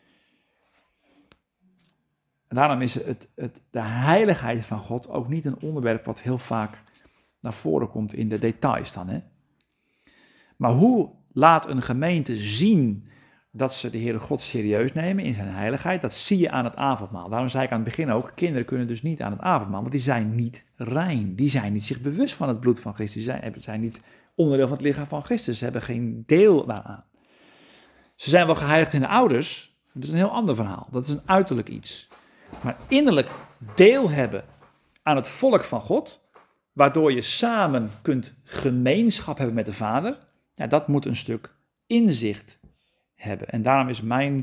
En daarom is de heiligheid van God ook niet een onderwerp wat heel vaak naar voren komt in de details dan. Hè? Maar hoe laat een gemeente zien dat ze de Heere God serieus nemen in zijn heiligheid? Dat zie je aan het avondmaal. Daarom zei ik aan het begin ook, kinderen kunnen dus niet aan het avondmaal, want die zijn niet rein. Die zijn niet zich bewust van het bloed van Christus. Die zijn niet onderdeel van het lichaam van Christus. Ze hebben geen deel daaraan. Ze zijn wel geheiligd in de ouders. Dat is een heel ander verhaal. Dat is een uiterlijk iets. Maar innerlijk deel hebben aan het volk van God, waardoor je samen kunt gemeenschap hebben met de Vader, ja, dat moet een stuk inzicht hebben. En daarom is mijn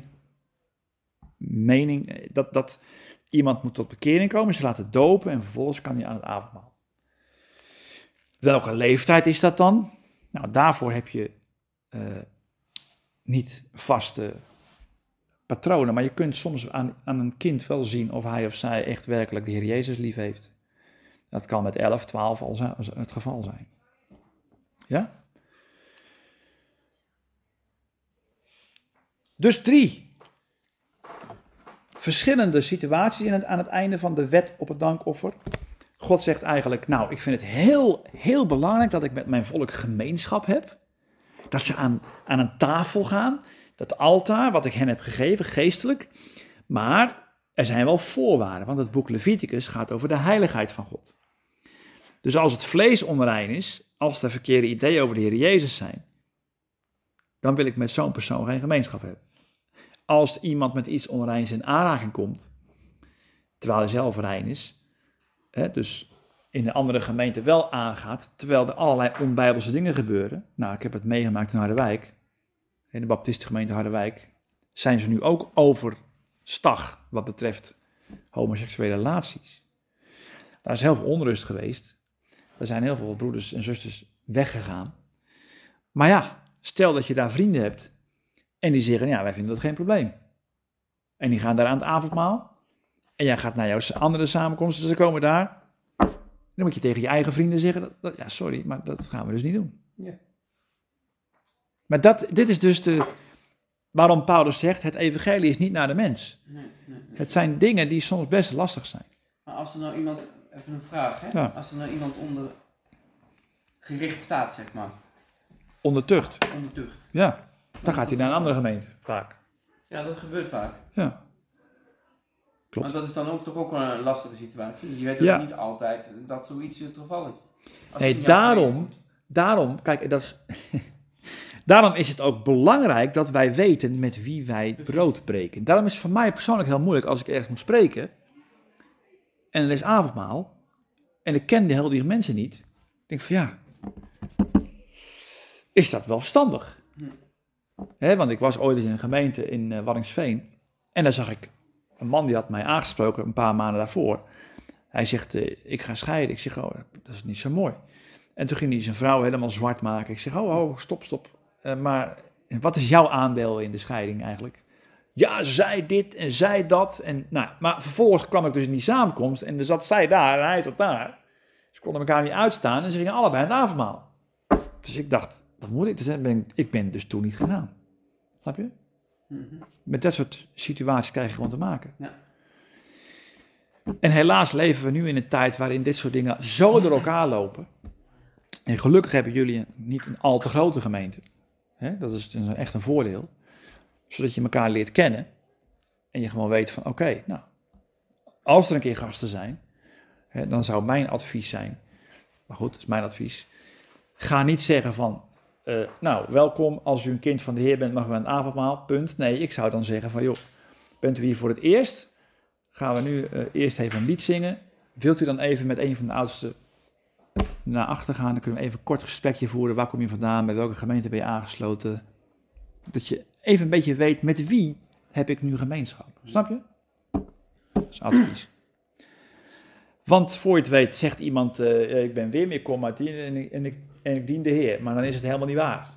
mening dat iemand moet tot bekering komen, ze laten dopen en vervolgens kan hij aan het avondmaal. Welke leeftijd is dat dan? Nou, daarvoor heb je niet vaste patronen, maar je kunt soms aan een kind wel zien of hij of zij echt werkelijk de Heer Jezus lief heeft. Dat kan met 11, 12 al het geval zijn. Ja? Dus 3 verschillende situaties aan het einde van de wet op het dankoffer. God zegt eigenlijk, nou, ik vind het heel, heel belangrijk dat ik met mijn volk gemeenschap heb. Dat ze aan een tafel gaan. Dat altaar, wat ik hen heb gegeven, geestelijk. Maar er zijn wel voorwaarden, want het boek Leviticus gaat over de heiligheid van God. Dus als het vlees onrein is, als er verkeerde ideeën over de Heer Jezus zijn, dan wil ik met zo'n persoon geen gemeenschap hebben. Als iemand met iets onreins in aanraking komt, terwijl hij zelf rein is, dus in een andere gemeente wel aangaat, terwijl er allerlei onbijbelse dingen gebeuren. Nou, ik heb het meegemaakt in Harderwijk, in de baptistengemeente Harderwijk, zijn ze nu ook overstag wat betreft homoseksuele relaties. Daar is heel veel onrust geweest. Er zijn heel veel broeders en zusters weggegaan. Maar ja, stel dat je daar vrienden hebt en die zeggen, ja, wij vinden dat geen probleem. En die gaan daar aan het avondmaal en jij gaat naar jouw andere samenkomsten, ze komen daar. Dan moet je tegen je eigen vrienden zeggen, ja, sorry, maar dat gaan we dus niet doen. Ja. Maar dit is dus waarom Paulus zegt, het evangelie is niet naar de mens. Nee. Het zijn dingen die soms best lastig zijn. Maar als er nou iemand, even een vraag, hè? Ja. Als er nou iemand onder gericht staat, zeg maar, Onder tucht. onder tucht. Ja, dan gaat hij naar een andere gemeente, vaak. Ja, dat gebeurt vaak. Ja. Klopt. Maar dat is dan ook toch ook een lastige situatie. Je weet Ja. ook niet altijd dat zoiets het geval is. Als Nee, het in jouw gemeente komt. daarom, kijk, dat is, daarom is het ook belangrijk dat wij weten met wie wij brood breken. Daarom is het voor mij persoonlijk heel moeilijk als ik ergens moet spreken en er is avondmaal en ik ken de hele mensen niet. Ik denk van ja, is dat wel verstandig? Want ik was ooit eens in een gemeente in Waddinxveen en daar zag ik een man die had mij aangesproken een paar maanden daarvoor. Hij zegt, ik ga scheiden. Ik zeg, oh, dat is niet zo mooi. En toen ging hij zijn vrouw helemaal zwart maken. Ik zeg, oh, stop. Maar wat is jouw aandeel in de scheiding eigenlijk? Ja, zij dit en zij dat. En, nou, maar vervolgens kwam ik dus in die samenkomst en er zat zij daar en hij zat daar. Ze konden elkaar niet uitstaan en ze gingen allebei aan het avondmaal. Dus ik dacht, wat moet ik? Dus ik ben dus toen niet gegaan. Snap je? Met dat soort situaties krijg je gewoon te maken. Ja. En helaas leven we nu in een tijd waarin dit soort dingen zo door elkaar lopen. En gelukkig hebben jullie niet een al te grote gemeente. Dat is dus echt een voordeel. Zodat je elkaar leert kennen. En je gewoon weet van oké, nou, als er een keer gasten zijn, dan zou mijn advies zijn. Maar goed, dat is mijn advies. Ga niet zeggen van, nou, welkom, als u een kind van de Heer bent, mag u aan het avondmaal, punt. Nee, ik zou dan zeggen van, joh, bent u hier voor het eerst? Gaan we nu eerst even een lied zingen. Wilt u dan even met een van de oudsten naar achter gaan? Dan kunnen we even een kort gesprekje voeren. Waar kom je vandaan? Bij welke gemeente ben je aangesloten? Dat je even een beetje weet met wie heb ik nu gemeenschap. Snap je? Dat is advies. Want voor je het weet zegt iemand, ik ben weer meer kom uit die en ik dien de Heer. Maar dan is het helemaal niet waar.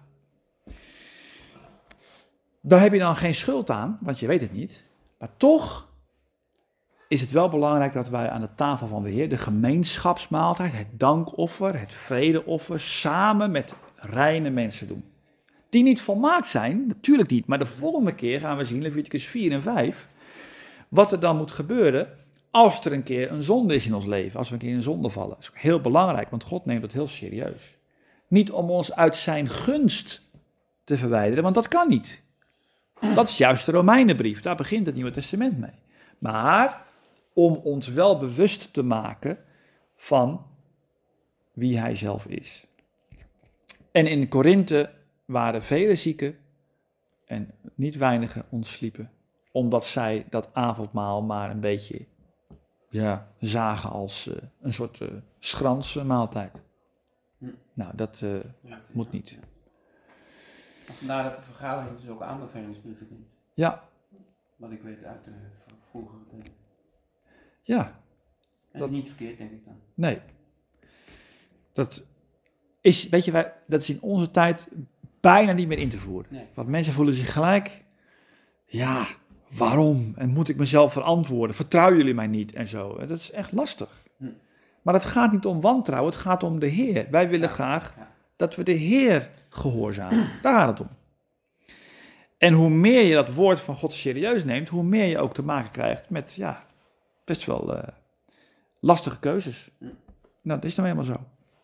Daar heb je dan geen schuld aan, want je weet het niet. Maar toch is het wel belangrijk dat wij aan de tafel van de Heer, de gemeenschapsmaaltijd, het dankoffer, het vredeoffer, samen met reine mensen doen. Die niet volmaakt zijn, natuurlijk niet. Maar de volgende keer gaan we zien, Leviticus 4 en 5, wat er dan moet gebeuren als er een keer een zonde is in ons leven. Als we een keer in zonde vallen. Dat is ook heel belangrijk, want God neemt dat heel serieus. Niet om ons uit zijn gunst te verwijderen, want dat kan niet. Dat is juist de Romeinenbrief, daar begint het Nieuwe Testament mee. Maar om ons wel bewust te maken van wie hij zelf is. En in Korinthe waren vele zieken en niet weinigen ontsliepen, omdat zij dat avondmaal maar een beetje zagen als een soort schranse maaltijd. Nou, dat moet niet. Vandaar dat de vergadering dus ook aanbevelingsbrieven dient. Ja. Wat ik weet uit de vroegere tijd. Ja. En dat is niet verkeerd, denk ik dan. Nee. Dat is, weet je, dat is in onze tijd bijna niet meer in te voeren. Nee. Want mensen voelen zich gelijk, waarom? En moet ik mezelf verantwoorden? Vertrouwen jullie mij niet? En zo. Dat is echt lastig. Maar het gaat niet om wantrouwen, het gaat om de Heer. Wij willen graag dat we de Heer gehoorzamen. Daar gaat het om. En hoe meer je dat woord van God serieus neemt, hoe meer je ook te maken krijgt met, best wel lastige keuzes. Nou, dat is nou helemaal zo.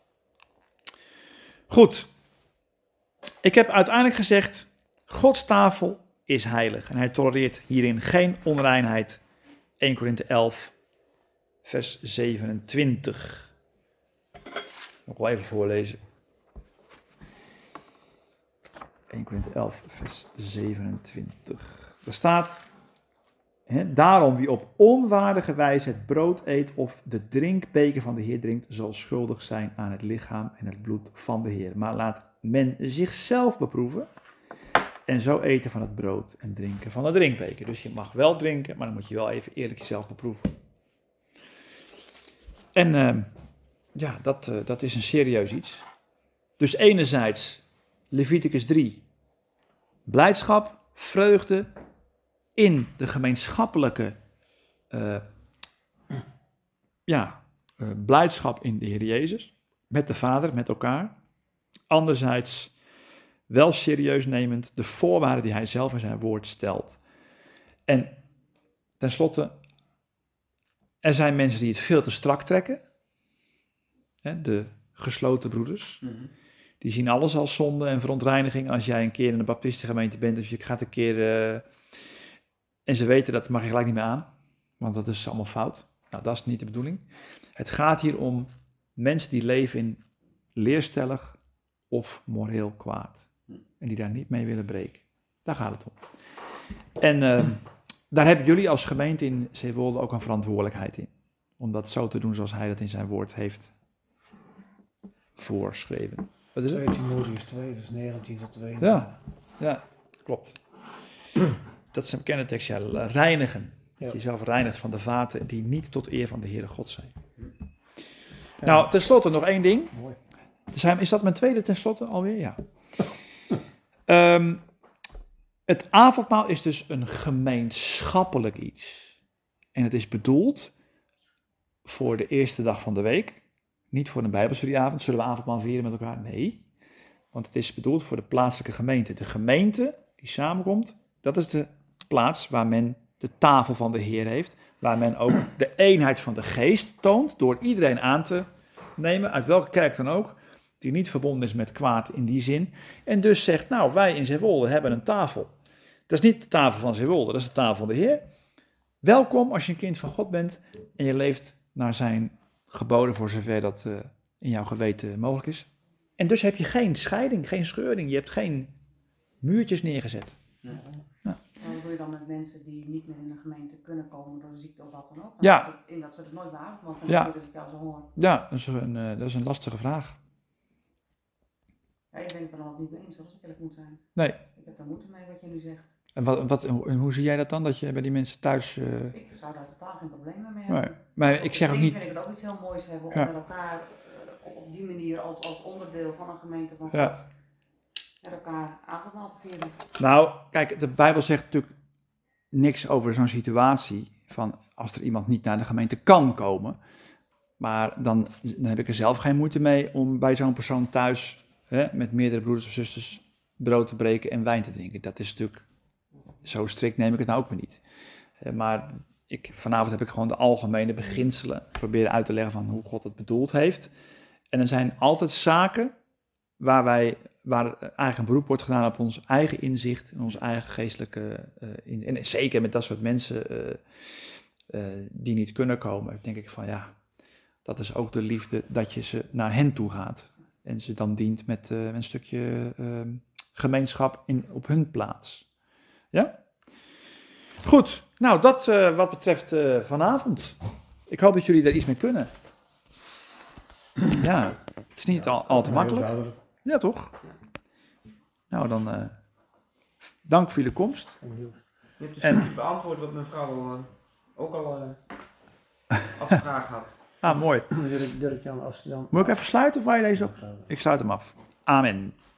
Goed. Ik heb uiteindelijk gezegd, Gods tafel is heilig. En hij tolereert hierin geen onreinheid. 1 Korinthe 11, vers 27. Nog wel even voorlezen. 1 Korinthe 11, vers 27. Er staat, daarom wie op onwaardige wijze het brood eet of de drinkbeker van de Heer drinkt, zal schuldig zijn aan het lichaam en het bloed van de Heer. Maar laat men zichzelf beproeven en zo eten van het brood en drinken van de drinkbeker. Dus je mag wel drinken, maar dan moet je wel even eerlijk jezelf beproeven. En dat is een serieus iets. Dus enerzijds Leviticus 3, blijdschap, vreugde in de gemeenschappelijke blijdschap in de Heer Jezus, met de Vader, met elkaar. Anderzijds wel serieus nemend de voorwaarden die hij zelf in zijn woord stelt. En tenslotte, er zijn mensen die het veel te strak trekken. De gesloten broeders. Mm-hmm. Die zien alles als zonde en verontreiniging. Als jij een keer in de baptistengemeente bent, dus je gaat een keer en ze weten dat mag je gelijk niet meer aan, want dat is allemaal fout. Nou, dat is niet de bedoeling. Het gaat hier om mensen die leven in leerstellig of moreel kwaad. En die daar niet mee willen breken. Daar gaat het om. En daar hebben jullie als gemeente in Zeewolde ook een verantwoordelijkheid in. Om dat zo te doen zoals hij dat in zijn woord heeft voorschreven. Wat is het? 2 Timotheüs 2, vers 19 tot 22. Ja, klopt. Dat is een bekende tekst, reinigen. Dat je jezelf reinigt van de vaten die niet tot eer van de Heere God zijn. Ja. Nou, tenslotte nog één ding. Mooi. Is dat mijn tweede tenslotte alweer? Ja. Het avondmaal is dus een gemeenschappelijk iets. En het is bedoeld voor de eerste dag van de week. Niet voor een bijbelstudieavond. Zullen we avondmaal vieren met elkaar? Nee. Want het is bedoeld voor de plaatselijke gemeente. De gemeente die samenkomt, dat is de plaats waar men de tafel van de Heer heeft. Waar men ook de eenheid van de geest toont door iedereen aan te nemen, uit welke kerk dan ook, die niet verbonden is met kwaad in die zin. En dus zegt, nou, wij in Zeewolde hebben een tafel. Dat is niet de tafel van Zeewolde, dat is de tafel van de Heer. Welkom als je een kind van God bent en je leeft naar zijn geboden voor zover dat in jouw geweten mogelijk is. En dus heb je geen scheiding, geen scheuring, je hebt geen muurtjes neergezet. Ja. Ja. Wat doe je dan met mensen die niet meer in de gemeente kunnen komen door ziekte of wat dan ook? Ja. In dat ze dus nooit waren, want ja. Dat ik jou zo hoor. Ja, dat is een lastige vraag. Ja, je bent het er dan ook niet mee eens, als ik eerlijk moet zijn. Nee. Ik heb daar moeite mee wat je nu zegt. En hoe zie jij dat dan, dat je bij die mensen thuis... Ik zou daar totaal geen problemen mee hebben. Nee. Maar ik zeg ook niet... vind ik het ook iets heel moois hebben om met elkaar op die manier als onderdeel van een gemeente van God met elkaar avondmaal te vieren. Nou, kijk, de Bijbel zegt natuurlijk niks over zo'n situatie van als er iemand niet naar de gemeente kan komen. Maar dan heb ik er zelf geen moeite mee om bij zo'n persoon thuis met meerdere broeders of zusters brood te breken en wijn te drinken. Dat is natuurlijk, zo strikt neem ik het nou ook weer niet. Maar vanavond heb ik gewoon de algemene beginselen proberen uit te leggen van hoe God het bedoeld heeft. En er zijn altijd zaken waar eigenlijk een beroep wordt gedaan op ons eigen inzicht en onze eigen geestelijke... en zeker met dat soort mensen die niet kunnen komen, denk ik van dat is ook de liefde dat je ze naar hen toe gaat. En ze dan dient met een stukje gemeenschap op hun plaats. Ja? Goed, nou dat wat betreft vanavond. Ik hoop dat jullie daar iets mee kunnen. Ja, het is niet al te makkelijk. Ja, toch? Nou, dan dank voor jullie komst. Je hebt dus beantwoord wat mijn vrouw ook al als vraag had. Dirk-Jan, als dan... Moet ik even sluiten of wil je deze op? Ik sluit hem af. Amen.